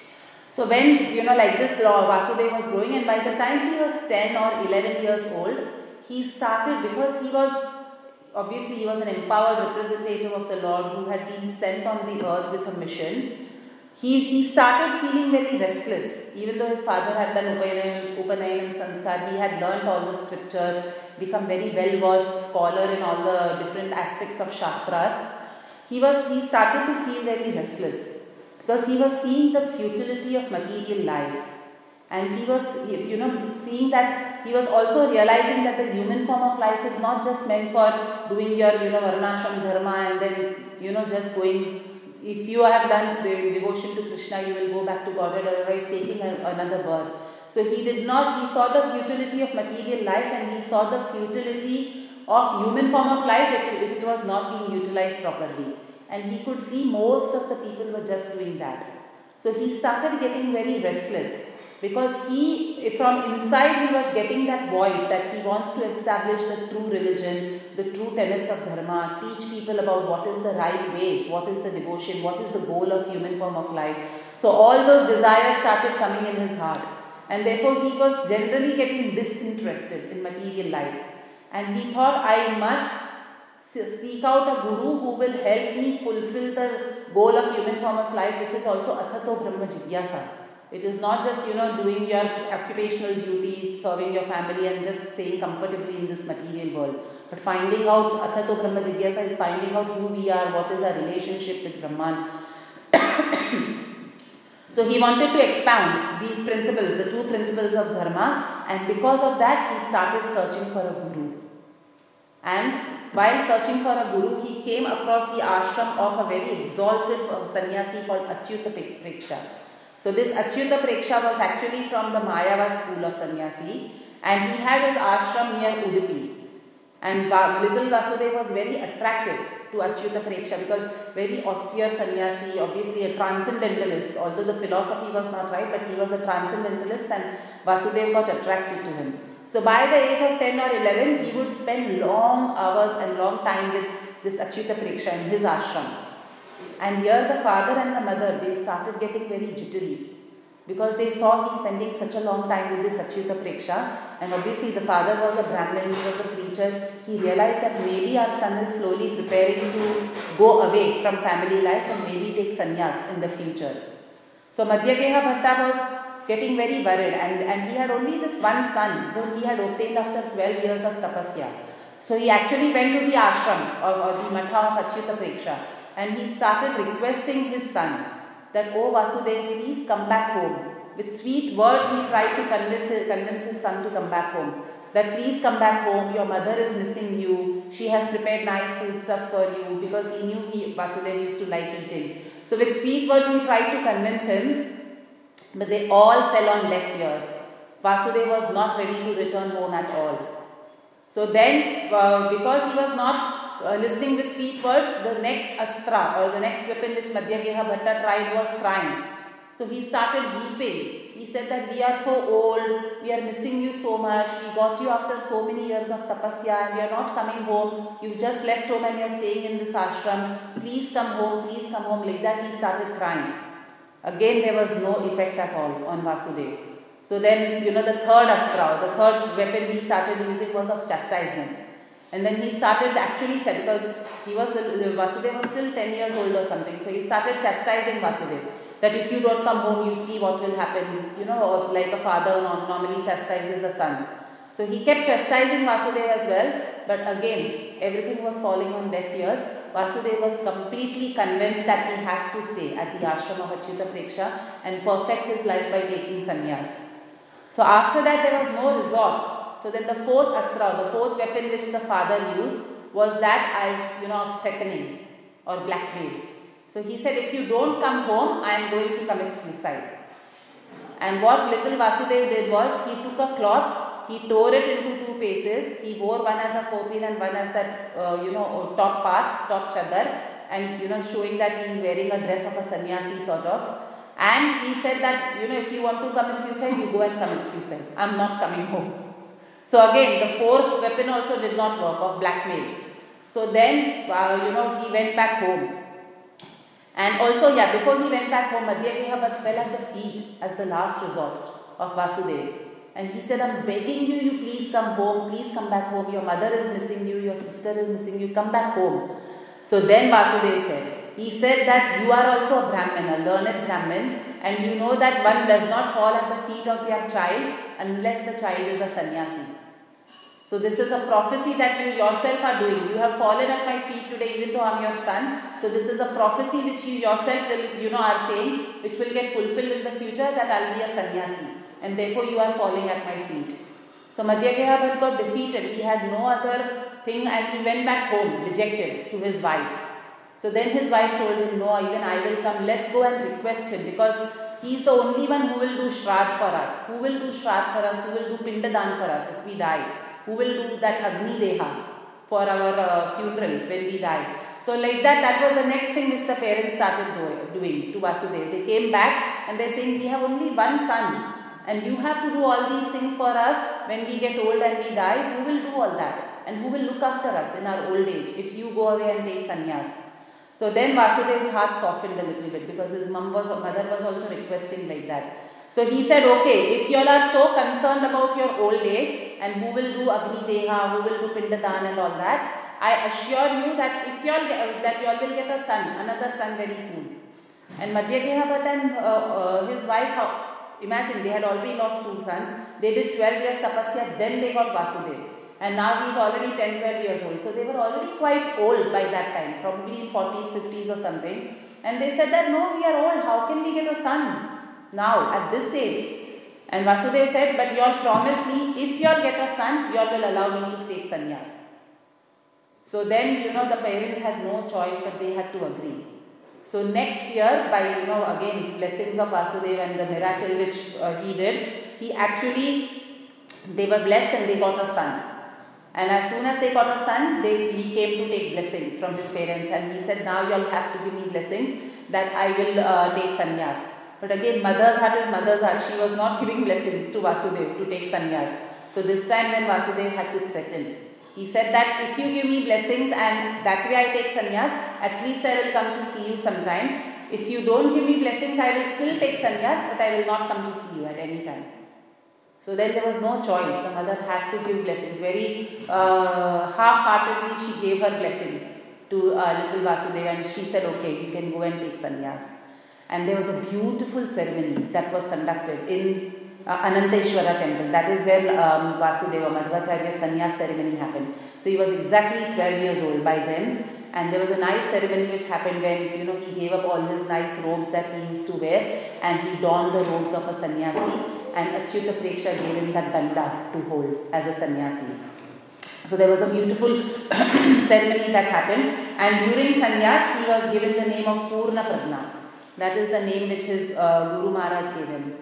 So when, you know, like this, Vasudeva was growing, and by the time he was ten or eleven years old, he started, because he was, obviously he was an empowered representative of the Lord who had been sent on the earth with a mission. He, he started feeling very restless. Even though his father had done Upanayan, Upanayan and Sanskar, he had learnt all the scriptures, become very well-versed scholar in all the different aspects of Shastras. He was, he started to feel very restless because he was seeing the futility of material life. And he was, you know, seeing that, he was also realizing that the human form of life is not just meant for doing your, you know, varnashram dharma and then, you know, just going. If you have done devotion to Krishna, you will go back to Godhead, otherwise taking a, another birth. So he did not, he saw the futility of material life, and he saw the futility of human form of life if, if it was not being utilized properly. And he could see most of the people were just doing that. So he started getting very restless, because he, from inside, he was getting that voice that he wants to establish the true religion, the true tenets of dharma, teach people about what is the right way, what is the devotion, what is the goal of human form of life. So all those desires started coming in his heart, and therefore he was generally getting disinterested in material life. And he thought, I must seek out a guru who will help me fulfill the goal of human form of life, which is also Athato Brahma Jigyasa. It is not just, you know, doing your occupational duty, serving your family and just staying comfortably in this material world. But finding out, Athato Brahma Jigyasa is finding out who we are, what is our relationship with Brahman. So he wanted to expound these principles, the two principles of dharma, and because of that he started searching for a guru. And while searching for a guru, he came across the ashram of a very exalted sannyasi called Achyuta Preksha. So this Achyuta Preksha was actually from the Mayavad school of sannyasi, and he had his ashram near Udupi. And little Vasudeva was very attracted to Achyuta Preksha because very austere sannyasi, obviously a transcendentalist, although the philosophy was not right, but he was a transcendentalist, and Vasudeva got attracted to him. So by the age of ten or eleven, he would spend long hours and long time with this Achyuta Preksha in his ashram. And here the father and the mother, they started getting very jittery because they saw he spending such a long time with this Achyuta Preksha. And obviously the father was a Brahmin, he was a preacher. He realized that maybe our son is slowly preparing to go away from family life and maybe take sannyas in the future. So Madhyageha Bhatta was getting very worried, and, and he had only this one son whom he had obtained after twelve years of tapasya. So he actually went to the ashram or, or the matha of Achyuta Preksha, and he started requesting his son that, oh Vasudeva, please come back home. With sweet words he tried to convince his, convince his son to come back home. That please come back home, your mother is missing you, she has prepared nice foodstuffs for you, because he knew he, Vasudeva used to like eating. So with sweet words he tried to convince him, but they all fell on deaf ears. Vasudeva was not ready to return home at all. So then, uh, because he was not uh, listening with sweet words, the next astra or the next weapon which Madhyageha Bhatta tried was crying. So he started weeping. He said that we are so old, we are missing you so much, we got you after so many years of tapasya and you are not coming home, you just left home and you are staying in this ashram, please come home, please come home. Like that he started crying. Again there was no effect at all on Vasudeva. So then, you know, the third astra, the third weapon he started using was of chastisement. And then he started actually, because he was, Vasudeva was still ten years old or something, so he started chastising Vasudeva. That if you don't come home, you see what will happen, you know, or like a father normally chastises a son. So he kept chastising Vasudeva as well, but again, everything was falling on deaf ears. Vasudeva was completely convinced that he has to stay at the ashram of Achyuta Preksha and perfect his life by taking sannyas. So after that, there was no resort. So then the fourth astra, the fourth weapon which the father used was that I, you know, threatening or blackmail. So he said, if you don't come home, I am going to commit suicide. And what little Vasudeva did was, he took a cloth, he tore it into two pieces, he wore one as a kopin and one as that, uh, you know, top part, top chadar, and, you know, showing that he is wearing a dress of a sannyasi sort of. And he said that, you know, if you want to commit suicide, you go and commit suicide. I am not coming home. So again, the fourth weapon also did not work, of blackmail. So then, uh, you know, he went back home. And also, yeah, before he went back home, Madhyageha Bhatt fell at the feet as the last resort of Vasudeva. And he said, I'm begging you, you please come home, please come back home. Your mother is missing you, your sister is missing you, come back home. So then Vasudeva said, he said that you are also a Brahmin, a learned Brahmin, and you know that one does not fall at the feet of their child unless the child is a sannyasi. So this is a prophecy that you yourself are doing. You have fallen at my feet today even though I am your son. So this is a prophecy which you yourself will, you know, are saying, which will get fulfilled in the future, that I will be a sannyasi. And therefore you are falling at my feet. So Madhyageha Bhatt got defeated. He had no other thing and he went back home dejected to his wife. So then his wife told him, no, even I will come. Let's go and request him, because he is the only one who will do Shraddh for us. Who will do Shraddh for us? Who will do Pindadan for us if we die? Who will do that Agni Deha for our uh, funeral when we die? So like that, that was the next thing which the parents started do, doing to Vasudeva. They came back and they saying, we have only one son and you have to do all these things for us when we get old and we die. Who will do all that? And who will look after us in our old age if you go away and take sannyas? So then Vasudeva's heart softened a little bit, because his mom was, mother was also requesting like that. So he said, okay, if you all are so concerned about your old age and who will do Agni Deha, who will do Pindadan and all that, I assure you that if you all get, that you all will get a son, another son very soon. And Madhyageha Bhatt and uh, uh, his wife, imagine they had already lost two sons. They did twelve years tapasya, then they got Vasudeva. And now he is already ten, twelve years old. So they were already quite old by that time, probably in forties, fifties or something. And they said that, no, we are old, how can we get a son now at this age? And Vasudeva said, but you all promise me, if you all get a son, you all will allow me to take sannyas. So then, you know, the parents had no choice, but they had to agree. So next year, by, you know, again, blessings of Vasudeva and the miracle which uh, he did, he actually, they were blessed and they got a son. And as soon as they got a son, they, he came to take blessings from his parents. And he said, now you all have to give me blessings that I will uh, take sannyas. But again, mother's heart is mother's heart. She was not giving blessings to Vasudeva to take sannyas. So this time then Vasudeva had to threaten. He said that if you give me blessings and that way I take sannyas, at least I will come to see you sometimes. If you don't give me blessings, I will still take sannyas, but I will not come to see you at any time. So then there was no choice. The mother had to give blessings. Very uh, half-heartedly she gave her blessings to uh, little Vasudeva, and she said, okay, you can go and take sannyas. And there was a beautiful ceremony that was conducted in uh, Ananteshwara temple. That is where um, Vasudeva, Madhvacharya's sannyas ceremony happened. So he was exactly twelve years old by then. And there was a nice ceremony which happened when, you know, he gave up all his nice robes that he used to wear and he donned the robes of a sannyasi. And Achyuta Preksha gave him that danda to hold as a sannyasi. So there was a beautiful ceremony that happened, and during sannyas he was given the name of Purna Prajna. That is the name which his uh, Guru Maharaj gave him.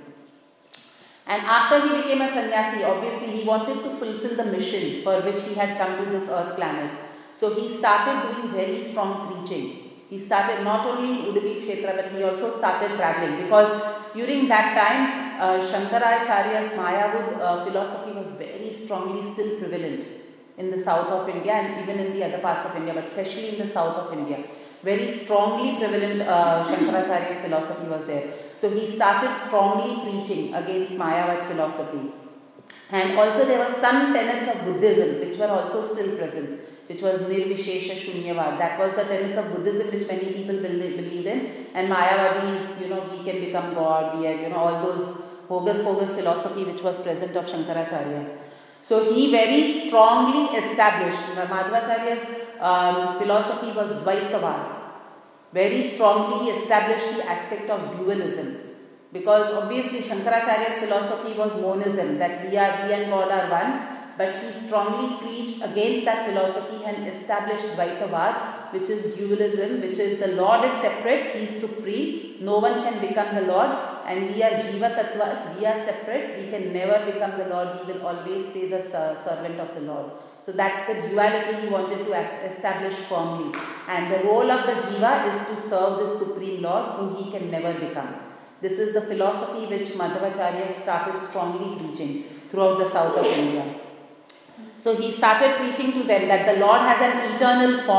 And after he became a sannyasi, obviously he wanted to fulfill the mission for which he had come to this earth planet. So he started doing very strong preaching. He started not only in Udupi Kshetra, but he also started traveling, because during that time, uh, Shankaracharya's Mayavud uh, philosophy was very strongly still prevalent in the south of India and even in the other parts of India, but especially in the south of India. Very strongly prevalent uh, Shankaracharya's philosophy was there. So he started strongly preaching against Mayavad philosophy. And also there were some tenets of Buddhism which were also still present, which was Nirvishesha Shunyavad. That was the tenets of Buddhism which many people believe in. And Mayavadis, you know, we can become God, we are, you know, all those bogus, bogus philosophy which was present of Shankaracharya. So he very strongly established, Madhvacharya's um, philosophy was Dvaitavad. Very strongly he established the aspect of dualism. Because obviously Shankaracharya's philosophy was monism, that we are, we and God are one. But he strongly preached against that philosophy and established Dvaitavad, which is dualism, which is the Lord is separate, he is supreme, no one can become the Lord, and we are Jiva Tattvas, we are separate, we can never become the Lord, we will always stay the servant of the Lord. So that's the duality he wanted to establish firmly. And the role of the Jiva is to serve the Supreme Lord, whom he can never become. This is the philosophy which Madhvacharya started strongly preaching throughout the south of India. So he started preaching to them that the Lord has an eternal form.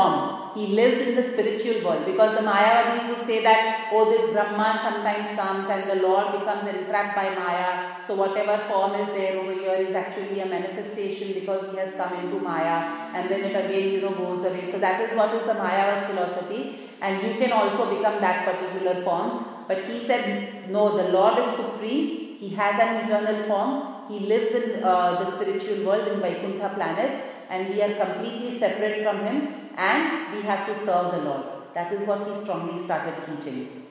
He lives in the spiritual world, because the Mayavadis would say that, oh, this Brahman sometimes comes and the Lord becomes entrapped by Maya. So whatever form is there over here is actually a manifestation because he has come into Maya, and then it again, you know, goes away. So that is what is the Mayavad philosophy, and you can also become that particular form. But he said, no, the Lord is supreme. He has an eternal form. He lives in uh, the spiritual world in Vaikuntha planet, and we are completely separate from him, and we have to serve the Lord. That is what he strongly started teaching.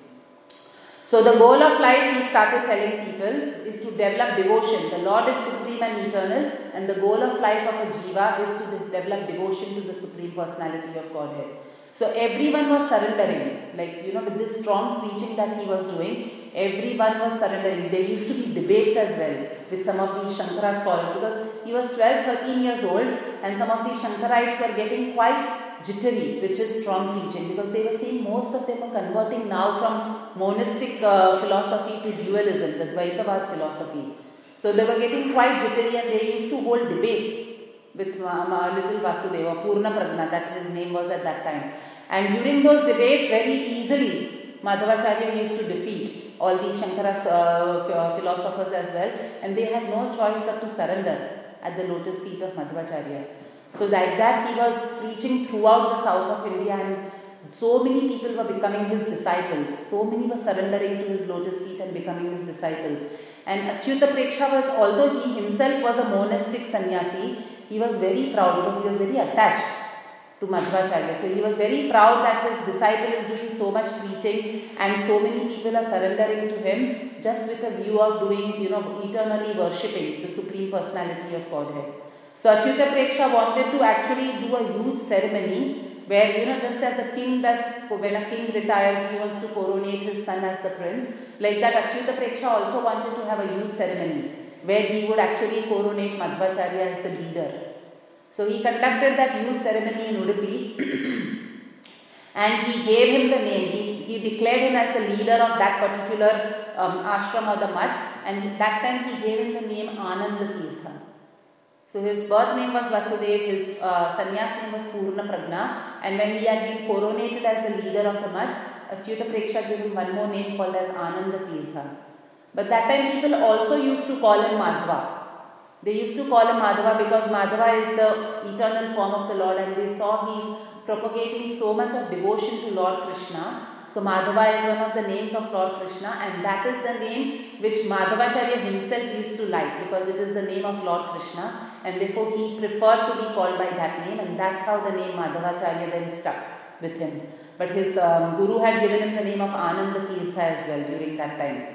So the goal of life, he started telling people, is to develop devotion. The Lord is supreme and eternal, and the goal of life of a jiva is to develop devotion to the Supreme Personality of Godhead. So everyone was surrendering, like, you know, with this strong preaching that he was doing, everyone was surrendering. There used to be debates as well with some of these Shankara scholars, because he was twelve, thirteen years old, and some of these Shankarites were getting quite jittery with his strong preaching, because they were saying most of them are converting now from monistic uh, philosophy to dualism, the Dvaitavad philosophy. So they were getting quite jittery, and they used to hold debates with uh, little Vasudeva, Purna Prajna, that his name was at that time. And during those debates, very easily, Madhavacharya used to defeat all the Shankara uh, philosophers as well, and they had no choice but to surrender at the lotus feet of Madhavacharya. So like that, he was preaching throughout the south of India, and so many people were becoming his disciples. So many were surrendering to his lotus feet and becoming his disciples. And Achyuta Preksha was, although he himself was a monastic sannyasi, he was very proud because he was very attached to Madhvacharya. So he was very proud that his disciple is doing so much preaching and so many people are surrendering to him just with a view of doing, you know, eternally worshipping the Supreme Personality of Godhead. So Achyuta Preksha wanted to actually do a huge ceremony where, you know, just as a king does, when a king retires, he wants to coronate his son as the prince. Like that, Achyuta Preksha also wanted to have a huge ceremony where he would actually coronate Madhvacharya as the leader. So he conducted that huge ceremony in Udupi and he gave him the name. He, he declared him as the leader of that particular um, ashram or the mat, and that time he gave him the name Ananda Tirtha. So his birth name was Vasudev, his uh, sannyas name was Purna Prajna, and when he had been coronated as the leader of the mat, Achyuta Preksha gave him one more name called as Ananda Tirtha. But that time people also used to call him Madhava. They used to call him Madhava because Madhava is the eternal form of the Lord, and they saw he's propagating so much of devotion to Lord Krishna. So Madhava is one of the names of Lord Krishna, and that is the name which Madhavacharya himself used to like because it is the name of Lord Krishna, and therefore he preferred to be called by that name, and that's how the name Madhavacharya then stuck with him. But his um, guru had given him the name of Ananda Tirtha as well during that time.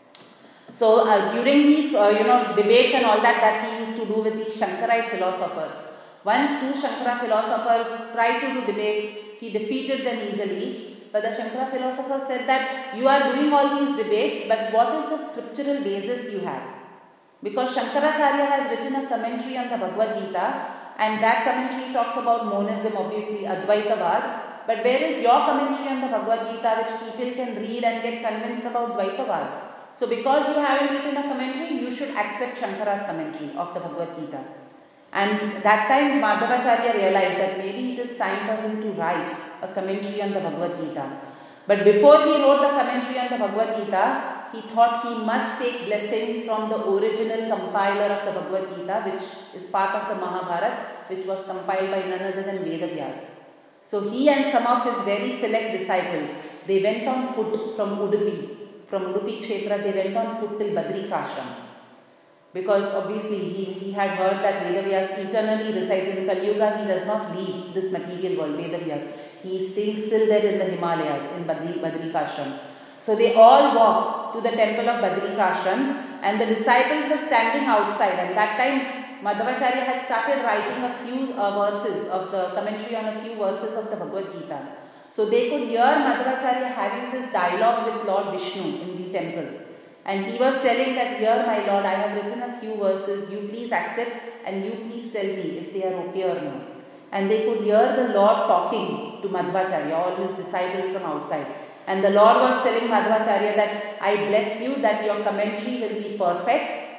So uh, during these uh, you know debates and all that that he used to do with these Shankarite philosophers, once two Shankara philosophers tried to do debate, he defeated them easily. But the Shankara philosopher said that you are doing all these debates, but what is the scriptural basis you have? Because Shankaracharya has written a commentary on the Bhagavad Gita, and that commentary talks about monism, obviously Advaitavad. But where is your commentary on the Bhagavad Gita which people can read and get convinced about Dvaitavad? So because you haven't written a commentary, you should accept Shankara's commentary of the Bhagavad Gita. And that time Madhavacharya realized that maybe it is time for him to write a commentary on the Bhagavad Gita. But before he wrote the commentary on the Bhagavad Gita, he thought he must take blessings from the original compiler of the Bhagavad Gita, which is part of the Mahabharata, which was compiled by none other than Vedavyas. So he and some of his very select disciples, they went on foot from Udupi. From Udupi Kshetra, they went on foot till Badrikashram. Because obviously he, he had heard that Vedavyas eternally resides in Kali Yuga. He does not leave this material world, Vedavyas. He is still, still there in the Himalayas, in Badri, Badrikashram. So they all walked to the temple of Badrikashram, and the disciples were standing outside. And that time Madhavacharya had started writing a few uh, verses of the commentary on a few verses of the Bhagavad Gita. So they could hear Madhavacharya having this dialogue with Lord Vishnu in the temple. And he was telling that, here my Lord, I have written a few verses, you please accept and you please tell me if they are okay or not. And they could hear the Lord talking to Madhavacharya, all his disciples from outside. And the Lord was telling Madhavacharya that, I bless you that your commentary will be perfect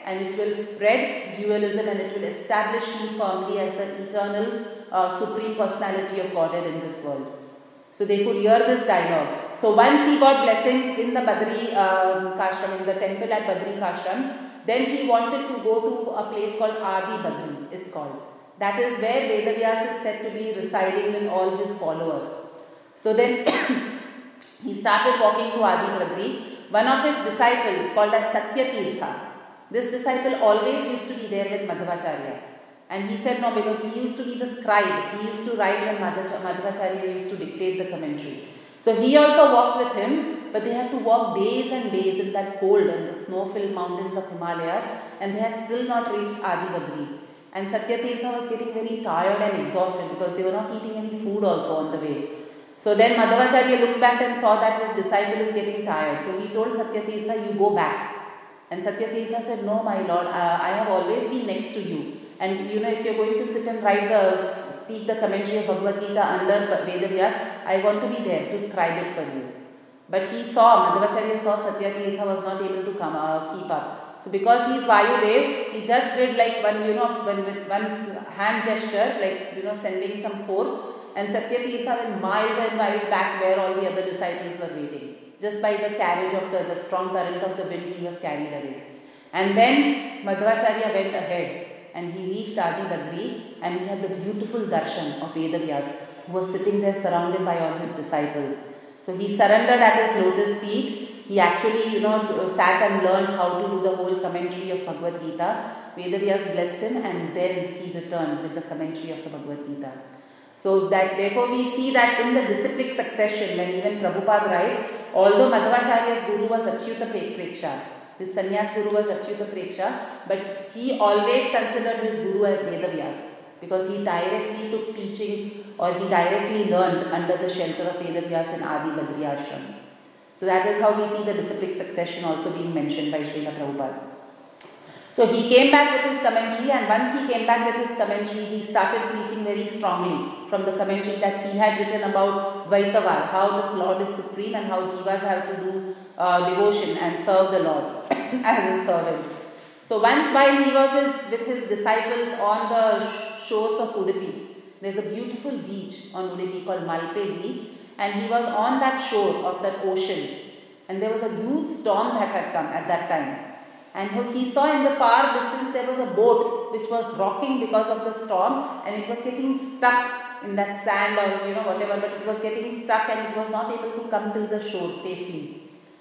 and it will spread dualism and it will establish me firmly as the eternal uh, supreme personality of Godhead in this world. So they could hear this dialogue. So once he got blessings in the Badri uh, Kashram, in the temple at Badri Kashram, then he wanted to go to a place called Adi Badri, it's called. That is where Vedavyas is said to be residing with all his followers. So then he started walking to Adi Badri. One of his disciples called as Satyatirtha. This disciple always used to be there with Madhvacharya. And he said no, because he used to be the scribe. He used to write when Madhvacharya used to dictate the commentary. So he also walked with him, but they had to walk days and days in that cold and the snow-filled mountains of Himalayas, and they had still not reached Adi Badri. And Satyatirtha was getting very tired and exhausted because they were not eating any food also on the way. So then Madhvacharya looked back and saw that his disciple is getting tired. So he told Satyatirtha, you go back. And Satyatirtha said, no, my lord, uh, I have always been next to you. And you know, if you're going to sit and write the, speak the commentary of Bhagavad Gita under Vedavyas, I want to be there to scribe it for you. But he saw, Madhvacharya saw Satyatirtha was not able to come, uh, keep up. So because he is Vayudev, he just did like one, you know, one, with one hand gesture, like, you know, sending some force. And Satyatirtha went miles and miles back where all the other disciples were waiting. Just by the carriage of the, the strong current of the wind, he was carried away. And then Madhvacharya went ahead. And he reached Adi Badri and he had the beautiful darshan of Vedavyas, who was sitting there surrounded by all his disciples. So he surrendered at his lotus feet. He actually, you know, sat and learned how to do the whole commentary of Bhagavad Gita. Vedavyas blessed him and then he returned with the commentary of the Bhagavad Gita. So that therefore we see that in the disciplic succession, when even Prabhupada writes, although Madhvacharya's guru was Achyuta Preksha, his sannyas guru was Achyuta Preksha, but he always considered his guru as Vedavyas because he directly took teachings or he directly learned under the shelter of Vedavyas in Adi Badri Ashram. So that is how we see the disciplic succession also being mentioned by Srila Prabhupada. So he came back with his commentary, and once he came back with his commentary, he started preaching very strongly from the commentary that he had written about Dvaitavad, how this Lord is supreme and how jivas have to do uh, devotion and serve the Lord as a servant. So once while he was his, with his disciples on the sh- shores of Udupi, there's a beautiful beach on Udupi called Malpe Beach, and he was on that shore of that ocean, and there was a huge storm that had come at that time. And he saw in the far distance there was a boat which was rocking because of the storm, and it was getting stuck in that sand or you know whatever, but it was getting stuck and it was not able to come to the shore safely.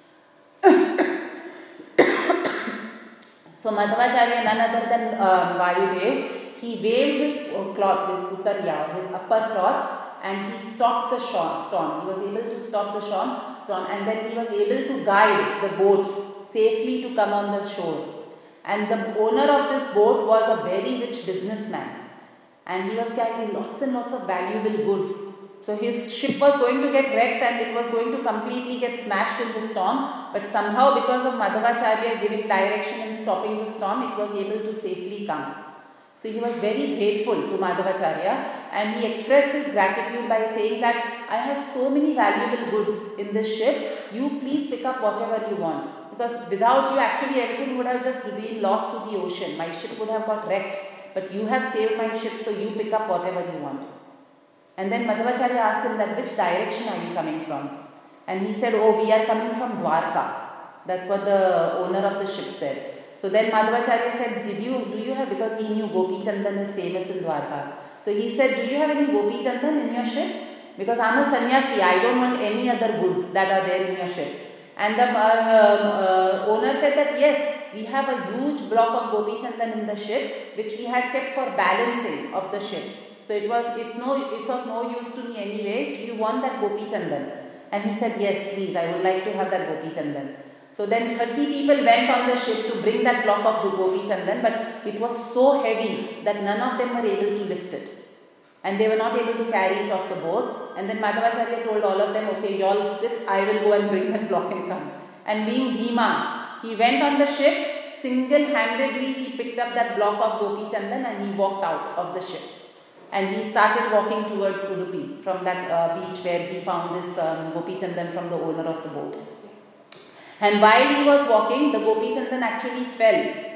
So Madhvacharya, none other than uh, Vayudev, he waved his cloth, his uttarya, his upper cloth, and he stopped the storm. He was able to stop the storm, and then he was able to guide the boat safely to come on the shore. And the owner of this boat was a very rich businessman, and he was carrying lots and lots of valuable goods. So his ship was going to get wrecked and it was going to completely get smashed in the storm, but somehow because of Madhvacharya giving direction and stopping the storm, it was able to safely come. So he was very grateful to Madhvacharya, and he expressed his gratitude by saying that I have so many valuable goods in this ship, you please pick up whatever you want. Because without you actually everything would have just been lost to the ocean. My ship would have got wrecked, but you have saved my ship, so you pick up whatever you want. And then Madhvacharya asked him that which direction are you coming from? And he said, oh, we are coming from Dwarka. That's what the owner of the ship said. So then Madhvacharya said, did you, do you have, because he knew Gopi Chandan is famous in Dwarka. So he said, do you have any Gopi Chandan in your ship? Because I am a sannyasi, I don't want any other goods that are there in your ship. And the uh, uh, owner said that yes, we have a huge block of Gopi Chandan in the ship, which we had kept for balancing of the ship. So it was, it's no, it's of no use to me anyway. Do you want that Gopi Chandan? And he said, yes, please, I would like to have that Gopi Chandan. So then thirty people went on the ship to bring that block of Gopi Chandan, but it was so heavy that none of them were able to lift it. And they were not able to carry it off the boat. And then Madhvacharya told all of them, okay, you all sit, I will go and bring that block and come. And being Bhima, he went on the ship, single-handedly he picked up that block of Gopi Chandan and he walked out of the ship. And he started walking towards Udupi from that uh, beach where he found this um, Gopi Chandan from the owner of the boat. And while he was walking, the Gopi Chandan actually fell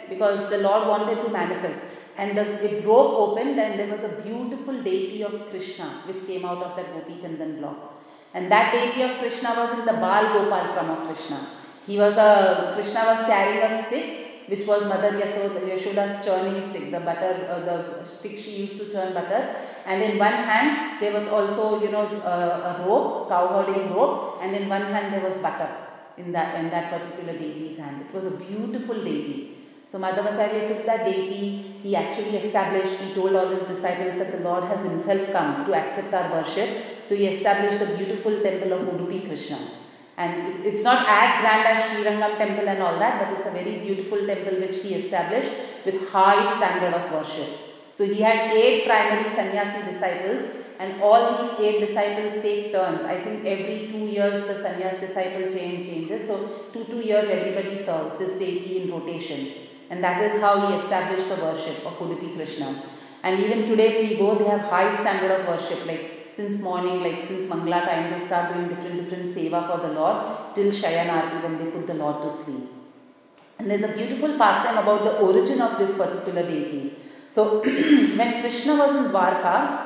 because the Lord wanted to manifest. And the it broke open, then there was a beautiful deity of Krishna which came out of that Gopi Chandan block. And that deity of Krishna was in the Bal Gopal form of Krishna. He was a, Krishna was carrying a stick which was Mother Yashoda, Yashoda's churning stick, the butter, uh, the stick she used to churn butter. And in one hand there was also, you know, uh, a rope, cow herding rope, and in one hand there was butter in that, in that particular deity's hand. It was a beautiful deity. So Madhavacharya took that deity, he actually established, he told all his disciples that the Lord has himself come to accept our worship. So he established the beautiful temple of Udupi Krishna. And it's, it's not as grand as Srirangam temple and all that, but it's a very beautiful temple which he established with high standard of worship. So he had eight primary sannyasi disciples, and all these eight disciples take turns. I think every two years the sannyas disciple chain changes. So two, two years everybody serves this deity in rotation. And that is how he established the worship of Udupi Krishna. And even today if we go, they have high standard of worship. Like since morning, like since Mangala time, they start doing different different seva for the Lord till Shayanarti when they put the Lord to sleep. And there's a beautiful pastime about the origin of this particular deity. So when Krishna was in Dwarka,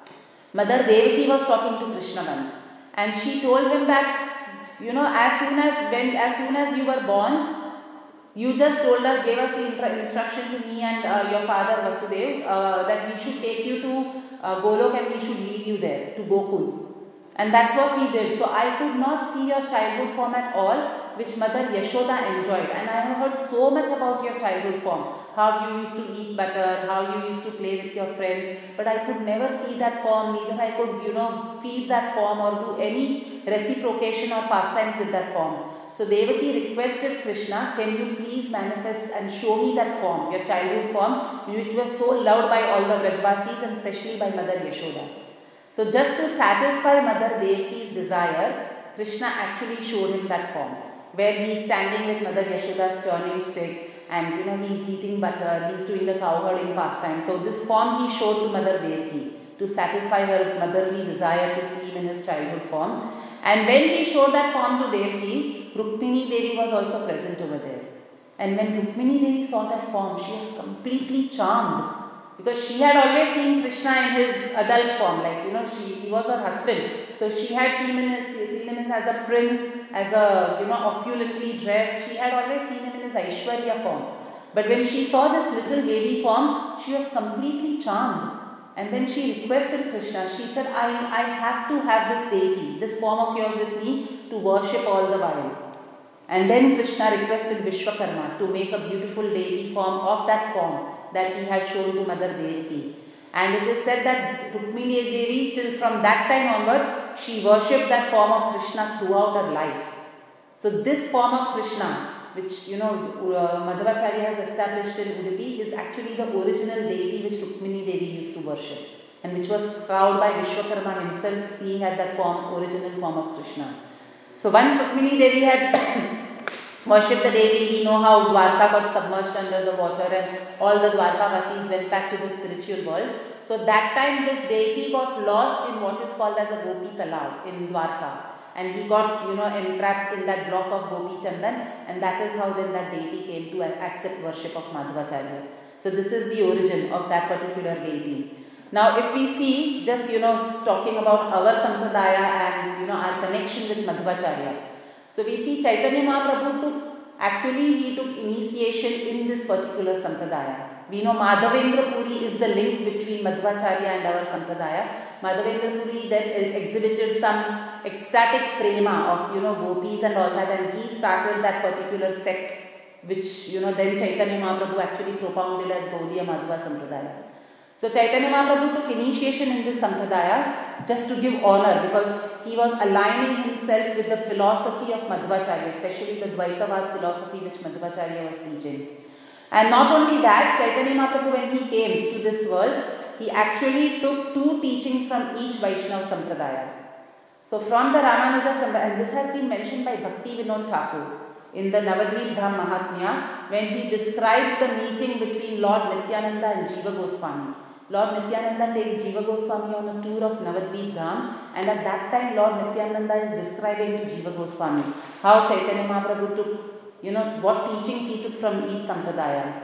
Mother Devaki was talking to Krishna once, and she told him that, you know, as soon as when as soon as you were born, you just told us, gave us the instruction to me and uh, your father Vasudev uh, that we should take you to uh, Golok and we should leave you there to Gokul. And that's what we did. So I could not see your childhood form at all, which Mother Yashoda enjoyed. And I have heard so much about your childhood form, how you used to eat butter, how you used to play with your friends. But I could never see that form, neither I could, you know, feed that form or do any reciprocation or pastimes with that form. So Devaki requested Krishna, can you please manifest and show me that form, your childhood form, which was so loved by all the Vrajvasis and especially by Mother Yashoda. So just to satisfy Mother Devaki's desire, Krishna actually showed him that form, where he is standing with Mother Yashoda's churning stick and, you know, he is eating butter, he is doing the cow herding pastime. So this form he showed to Mother Devaki to satisfy her motherly desire to see him in his childhood form. And when he showed that form to Devaki, Rukmini Devi was also present over there. And when Rukmini Devi saw that form, she was completely charmed. Because she had always seen Krishna in his adult form, like, you know, she, he was her husband. So she had seen him, as, seen him as a prince, as a, you know, opulently dressed. She had always seen him in his Aishwarya form. But when she saw this little baby form, she was completely charmed. And then she requested Krishna, she said, I, I have to have this deity, this form of yours with me to worship all the while. And then Krishna requested Vishwakarma to make a beautiful deity form of that form that he had shown to Mother Devaki. And it is said that Rukmini Devi, till from that time onwards, she worshipped that form of Krishna throughout her life. So this form of Krishna, which, you know, uh, Madhavacharya has established in Udupi, is actually the original deity which Rukmini Devi used to worship, and which was crowned by Vishwakarma himself, seeing at that form, original form of Krishna. So once Rukmini Devi had worshipped the deity, we know how Dwarka got submerged under the water and all the Dwarka Vasis went back to the spiritual world. So that time this deity got lost in what is called as a Gopi Talab in Dwarka. And he got, you know, entrapped in that block of Gopi Chandan, and that is how then that deity came to accept worship of Madhavacharya. So this is the origin of that particular deity. Now if we see, just, you know, talking about our Sampradaya and, you know, our connection with Madhavacharya. So we see Chaitanya Mahaprabhu took, actually he took initiation in this particular Sampradaya. We know Madhavendra Puri is the link between Madhavacharya and our Sampradaya. Madhavendra Puri then exhibited some ecstatic prema of, you know, gopis and all that, and he started that particular sect, which, you know, then Chaitanya Mahaprabhu actually propounded as Gaudiya Madhava Sampradaya. So Chaitanya Mahaprabhu took initiation in this Sampradaya just to give honor, because he was aligning himself with the philosophy of Madhavacharya, especially the Dvaitavad philosophy which Madhavacharya was teaching. And not only that, Chaitanya Mahaprabhu, when he came to this world, he actually took two teachings from each Vaishnava Sampradaya. So from the Ramanuja Sampradaya, and this has been mentioned by Bhakti Vinod Thakur in the Navadvip Dham Mahatmya, when he describes the meeting between Lord Nityananda and Jiva Goswami. Lord Nityananda takes Jiva Goswami on a tour of Navadvip Dham, and at that time Lord Nityananda is describing to Jiva Goswami how Chaitanya Mahaprabhu took, you know, what teachings he took from each Sampradaya.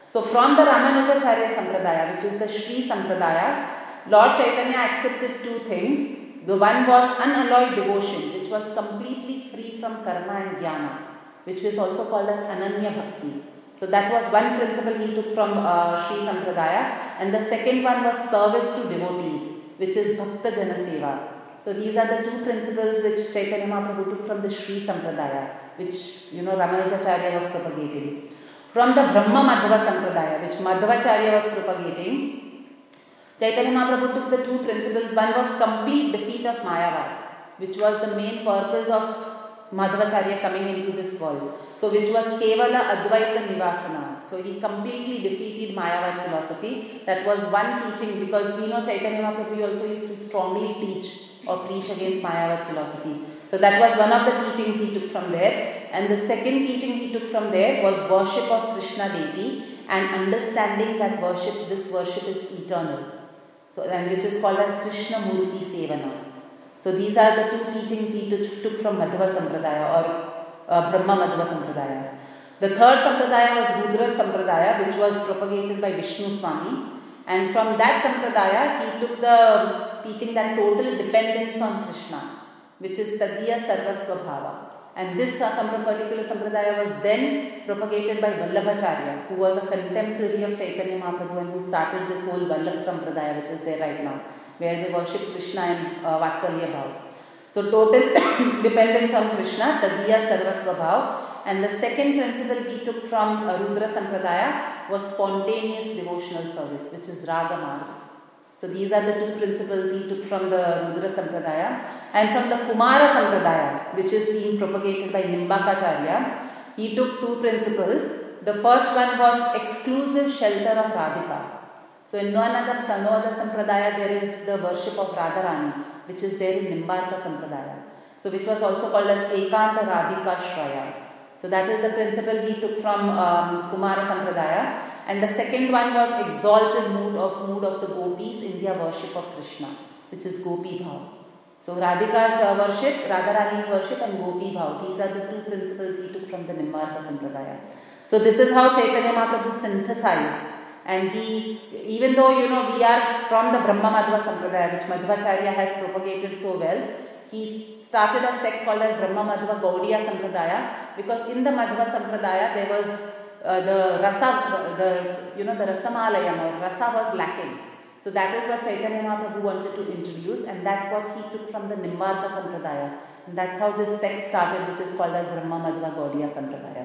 So from the Ramanujacharya Sampradaya, which is the Sri Sampradaya, Lord Chaitanya accepted two things. The one was unalloyed devotion, which was completely free from karma and jnana, which was also called as Ananya Bhakti. So that was one principle he took from uh, Sri Sampradaya, and the second one was service to devotees, which is Bhakta Jana Seva. So these are the two principles which Chaitanya Mahaprabhu took from the Sri Sampradaya, which you know Ramanujacharya was propagating. From the Brahma Madhva Sampradaya, which Madhvacharya was propagating, Chaitanya Mahaprabhu took the two principles. One was complete defeat of Mayavad, which was the main purpose of Madhvacharya coming into this world. So which was Kevala Advaita Nivasana. So he completely defeated Mayavad philosophy. That was one teaching, because we know Chaitanya Mahaprabhu also used to strongly teach or preach against Mayavad philosophy. So that was one of the teachings he took from there. And the second teaching he took from there was worship of Krishna deity and understanding that worship, this worship is eternal. So, and which is called as Krishna Murti Sevana. So these are the two teachings he took, took from Madhva Sampradaya or uh, Brahma Madhva Sampradaya. The third Sampradaya was Rudra Sampradaya, which was propagated by Vishnu Swami. And from that Sampradaya, he took the teaching that total dependence on Krishna, which is Tadiya Sarvasva Bhava. And this uh, particular Sampradaya was then propagated by Vallabhacharya, who was a contemporary of Chaitanya Mahaprabhu and who started this whole Vallabh Sampradaya, which is there right now, where they worship Krishna in uh, Vatsalya Bhav. So total dependence on Krishna, Tadiya Sarvasva Bhav. And the second principle he took from uh, Rudra Sampradaya was spontaneous devotional service, which is Raga Marga. So these are the two principles he took from the Rudra Sampradaya. And from the Kumara Sampradaya, which is being propagated by Nimbakacharya, he took two principles. The first one was exclusive shelter of Radhika. So in no other, no other Sampradaya there is the worship of Radharani, which is there in Nimbarka Sampradaya. So which was also called as Ekanta Radhika Shraya. So that is the principle he took from um, Kumara Sampradaya. And the second one was exalted mood of mood of the gopis in their worship of Krishna, which is Gopi Bhav. So Radhika's uh, worship, Radharani's worship and Gopi Bhav. These are the two principles he took from the Nimbarka Sampradaya. So this is how Chaitanya Mahaprabhu synthesized. And he, even though you know we are from the Brahma Madhva Sampradaya, which Madhvacharya has propagated so well, he started a sect called as Brahma Madhva Gaudiya Sampradaya, because in the Madhva Sampradaya there was uh, the rasa, the you know the Rasamalayam or rasa was lacking. So that is what Chaitanya Mahaprabhu wanted to introduce, and that's what he took from the Nimbarka Sampradaya. And that's how this sect started, which is called as Brahma Madhva Gaudiya Sampradaya.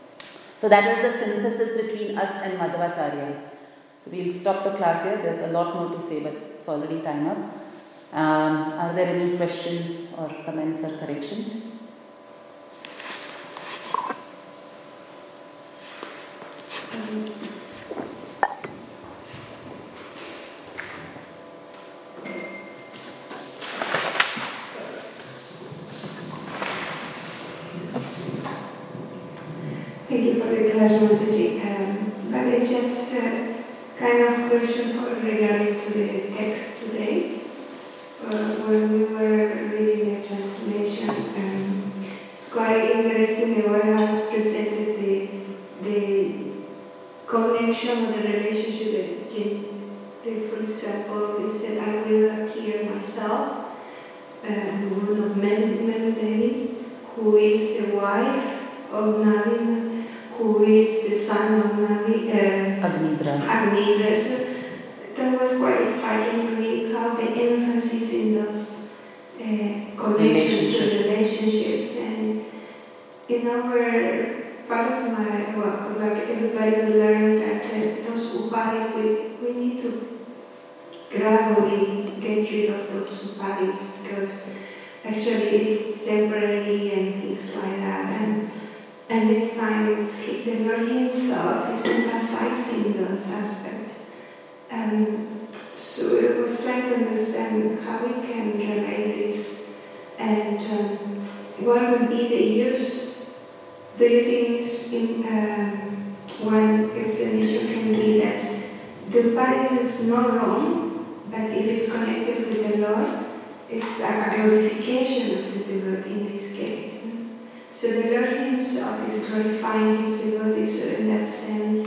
So that is the synthesis between us and Madhvacharya. So we'll stop the class here. There's a lot more to say, but it's already time up. Um, are there any questions or comments or corrections? Um, Thank you for the class, Mataji. Um, but it's just a kind of question for regarding to the text today. Uh, when we were reading the translation, um, it's quite interesting the way how it's presented the the connection or the relationship that, for example, we said, I will appear myself, uh, the woman of Menudevi, who is the wife of Navi, who is the son of Navi, uh, Agnidra. Agnidra. So that was quite striking to me, how the emphasis in those uh, connections and relationships. And in our part of my, well, like everybody will learn that uh, those upadis, we, we need to gradually get rid of those upadis, because actually it's temporary and things like that. And And this time it's the Lord Himself is emphasizing those aspects. And so it was trying to understand how we can relate this and um, what would be the use. Do you think it's in, um, one explanation can be that the body is not wrong, but if it's connected with the Lord, it's a glorification of the Lord in this case. So the Lord Himself is glorifying His devotee, so in that sense,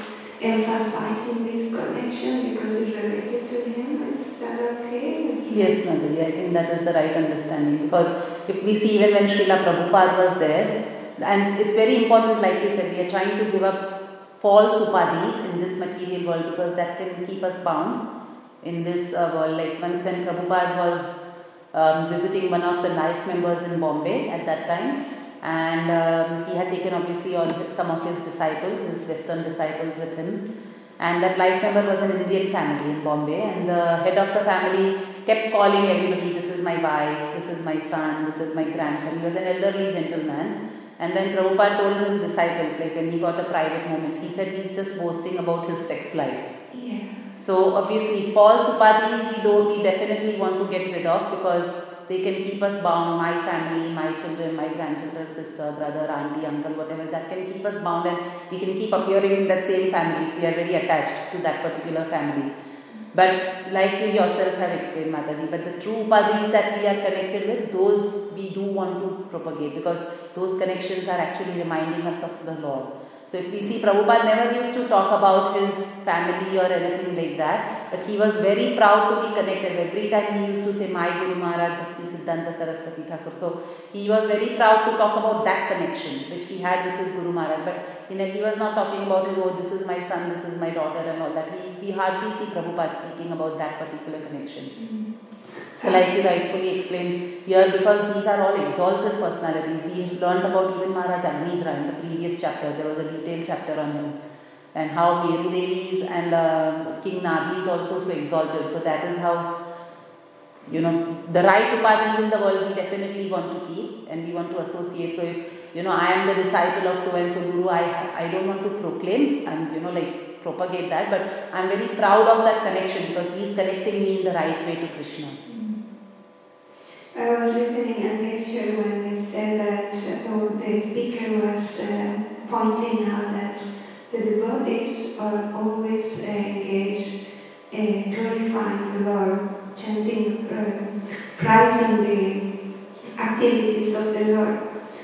emphasizing this connection because it's related to him. Is that okay with you? Yes, Madhuri, I think that is the right understanding, because if we see even when Srila Prabhupada was there, and it's very important, like you said, we are trying to give up false upadhis in this material world because that can keep us bound in this uh, world. Like once when Prabhupada was um, visiting one of the life members in Bombay at that time, and um, he had taken obviously all his, some of his disciples, his Western disciples with him, and that life member was an Indian family in Bombay, and the head of the family kept calling everybody, this is my wife, this is my son, this is my grandson. He was an elderly gentleman. And then Prabhupada told his disciples, like when he got a private moment, he said he's just boasting about his sex life. Yeah. So obviously false upadhis we don't, we definitely want to get rid of because they can keep us bound, my family, my children, my grandchildren, sister, brother, auntie, uncle, whatever, that can keep us bound and we can keep appearing in that same family if we are very attached to that particular family. But like you yourself have explained, Mataji, but the true upadhis that we are connected with, those we do want to propagate because those connections are actually reminding us of the Lord. So if we see, Prabhupada never used to talk about his family or anything like that, but he was very proud to be connected. Every time he used to say, my Guru Maharaj Bhakti Siddhanta Saraswati Thakur. So he was very proud to talk about that connection which he had with his Guru Maharaj. But you know, he was not talking about his, oh, this is my son, this is my daughter and all that. He, we hardly see Prabhupada speaking about that particular connection. Mm-hmm. So like you rightfully explained here, because these are all exalted personalities. We learned about even Maharaj Agnidra in the previous chapter. There was a detailed chapter on him. And how Meru Devis and uh, King Nabhi is also so exalted. So that is how, you know, the right upadhis in the world we definitely want to keep and we want to associate. So if, you know, I am the disciple of so and so Guru, I, I don't want to proclaim and, you know, like propagate that, but I am very proud of that connection because he is connecting me in the right way to Krishna. I was listening at lecture when it said that uh, the speaker was uh, pointing out that the devotees are always uh, engaged in glorifying the Lord, chanting, uh, praising the activities of the Lord.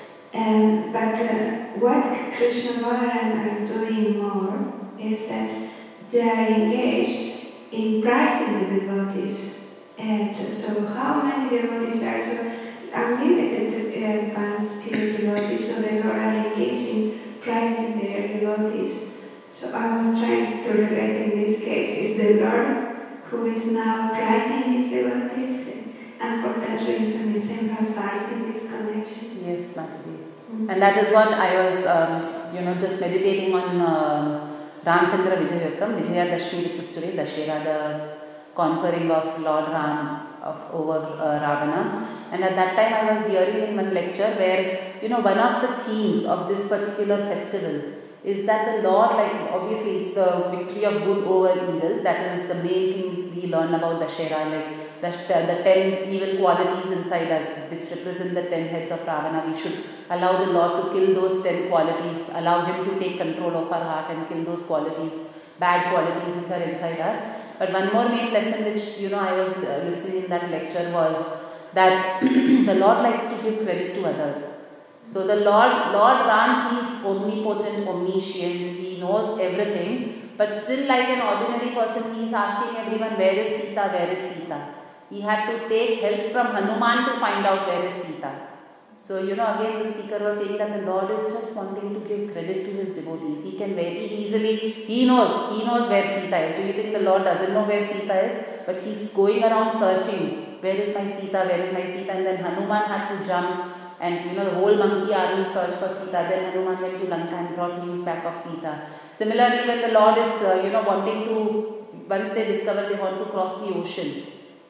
Um, but uh, what Krishna Balaram are doing more is that they are engaged in praising the devotees. And so how many devotees are so unlimited uh, advanced pure devotees, so the Lord are engaged in praising their devotees. So I was trying to relate in this case, is the Lord who is now praising his devotees, and for that reason is emphasizing this connection. Yes, Mataji. Mm-hmm. And that is what I was, um, you know, just meditating on uh, Ramchandra Vijayotsam, Vijayadashmi, which is today, Dashera, the conquering of Lord Ram of, over uh, Ravana. And at that time I was hearing in one lecture where, you know, one of the themes of this particular festival is that the Lord, like obviously it's the victory of good over evil. That is the main thing we learn about Dashera, like the, the ten evil qualities inside us which represent the ten heads of Ravana. We should allow the Lord to kill those ten qualities, allow him to take control of our heart and kill those qualities, bad qualities which are inside us. But one more main lesson which, you know, I was uh, listening in that lecture was that the Lord likes to give credit to others. So the Lord, Lord Ram, he is omnipotent, omniscient, he knows everything, but still like an ordinary person, he is asking everyone, where is Sita, where is Sita? He had to take help from Hanuman to find out where is Sita. So, you know, again the speaker was saying that the Lord is just wanting to give credit to his devotees. He can very easily, he knows, he knows where Sita is. Do you think the Lord doesn't know where Sita is? But he's going around searching, where is my Sita, where is my Sita? And then Hanuman had to jump and, you know, the whole monkey army searched for Sita. Then Hanuman went to Lanka and brought news back of Sita. Similarly, when the Lord is, uh, you know, wanting to, once they discover they want to cross the ocean,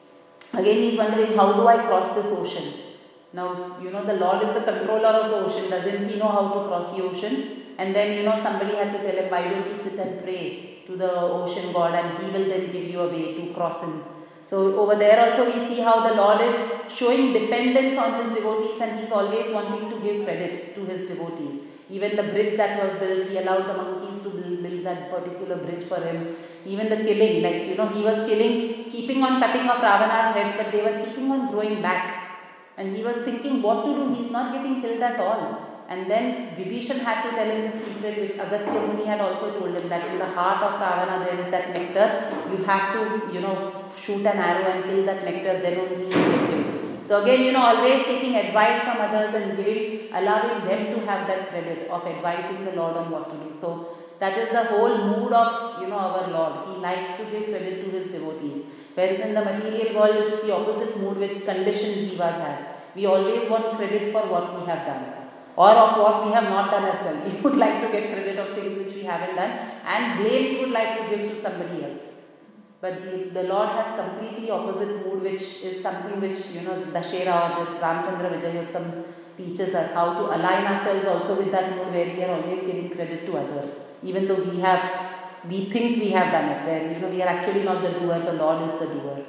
again he's wondering, how do I cross this ocean? Now, you know, the Lord is the controller of the ocean. Doesn't he know how to cross the ocean? And then, you know, somebody had to tell him, why don't you sit and pray to the ocean God and he will then give you a way to cross him. So over there also we see how the Lord is showing dependence on his devotees and he's always wanting to give credit to his devotees. Even the bridge that was built, he allowed the monkeys to build, build that particular bridge for him. Even the killing, like, you know, he was killing, keeping on cutting off Ravana's heads, but they were keeping on growing back. And he was thinking what to do, he's not getting killed at all. And then Vibhishan had to tell him the secret which Agastya Muni had also told him, that in the heart of Ravana there is that nectar. You have to, you know, shoot an arrow and kill that nectar, then only you get him. So again, you know, always taking advice from others and giving, allowing them to have that credit of advising the Lord on what to do. So that is the whole mood of, you know, our Lord. He likes to give credit to his devotees. Whereas in the material world, it's the opposite mood which conditioned jivas have. We always want credit for what we have done, or of what we have not done as well. We would like to get credit of things which we haven't done, and blame we would like to give to somebody else. But the, the Lord has completely opposite mood, which is something which, you know, Dashera or this Ramchandra Vijayotsam teaches us, how to align ourselves also with that mood where we are always giving credit to others. Even though we have, we think we have done it, where, you know, we are actually not the doer, the Lord is the doer.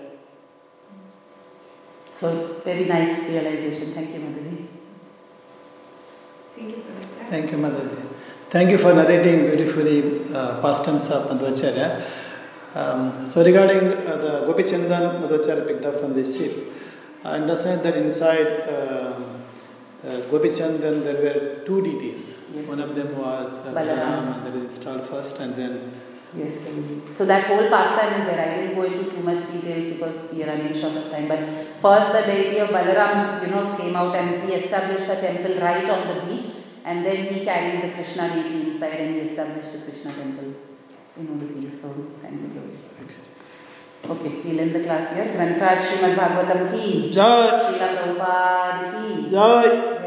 So, very nice realization. Thank you, Mataji. Thank you for that. Thank you, Mataji. Thank you for narrating beautifully uh, pastimes of Madhvacharya. Um, so regarding uh, the Gopichandan Madhvacharya picked up from this ship, I understand that inside uh, uh, Gopichandan there were two deities. Yes. One of them was uh, Balaram, and that is installed first, and then... Yes, indeed. So that whole pastime is there. I didn't go into too much details because we are running short of time. But first the deity of Balaram, you know, came out and he established a temple right on the beach, and then he carried the Krishna deity inside and he established the Krishna temple in Udupi. So thank you. Okay, we'll end the class here. Grantaraj Srimad Bhagavatam ki Jai. Srila Prabhupada ki Jai.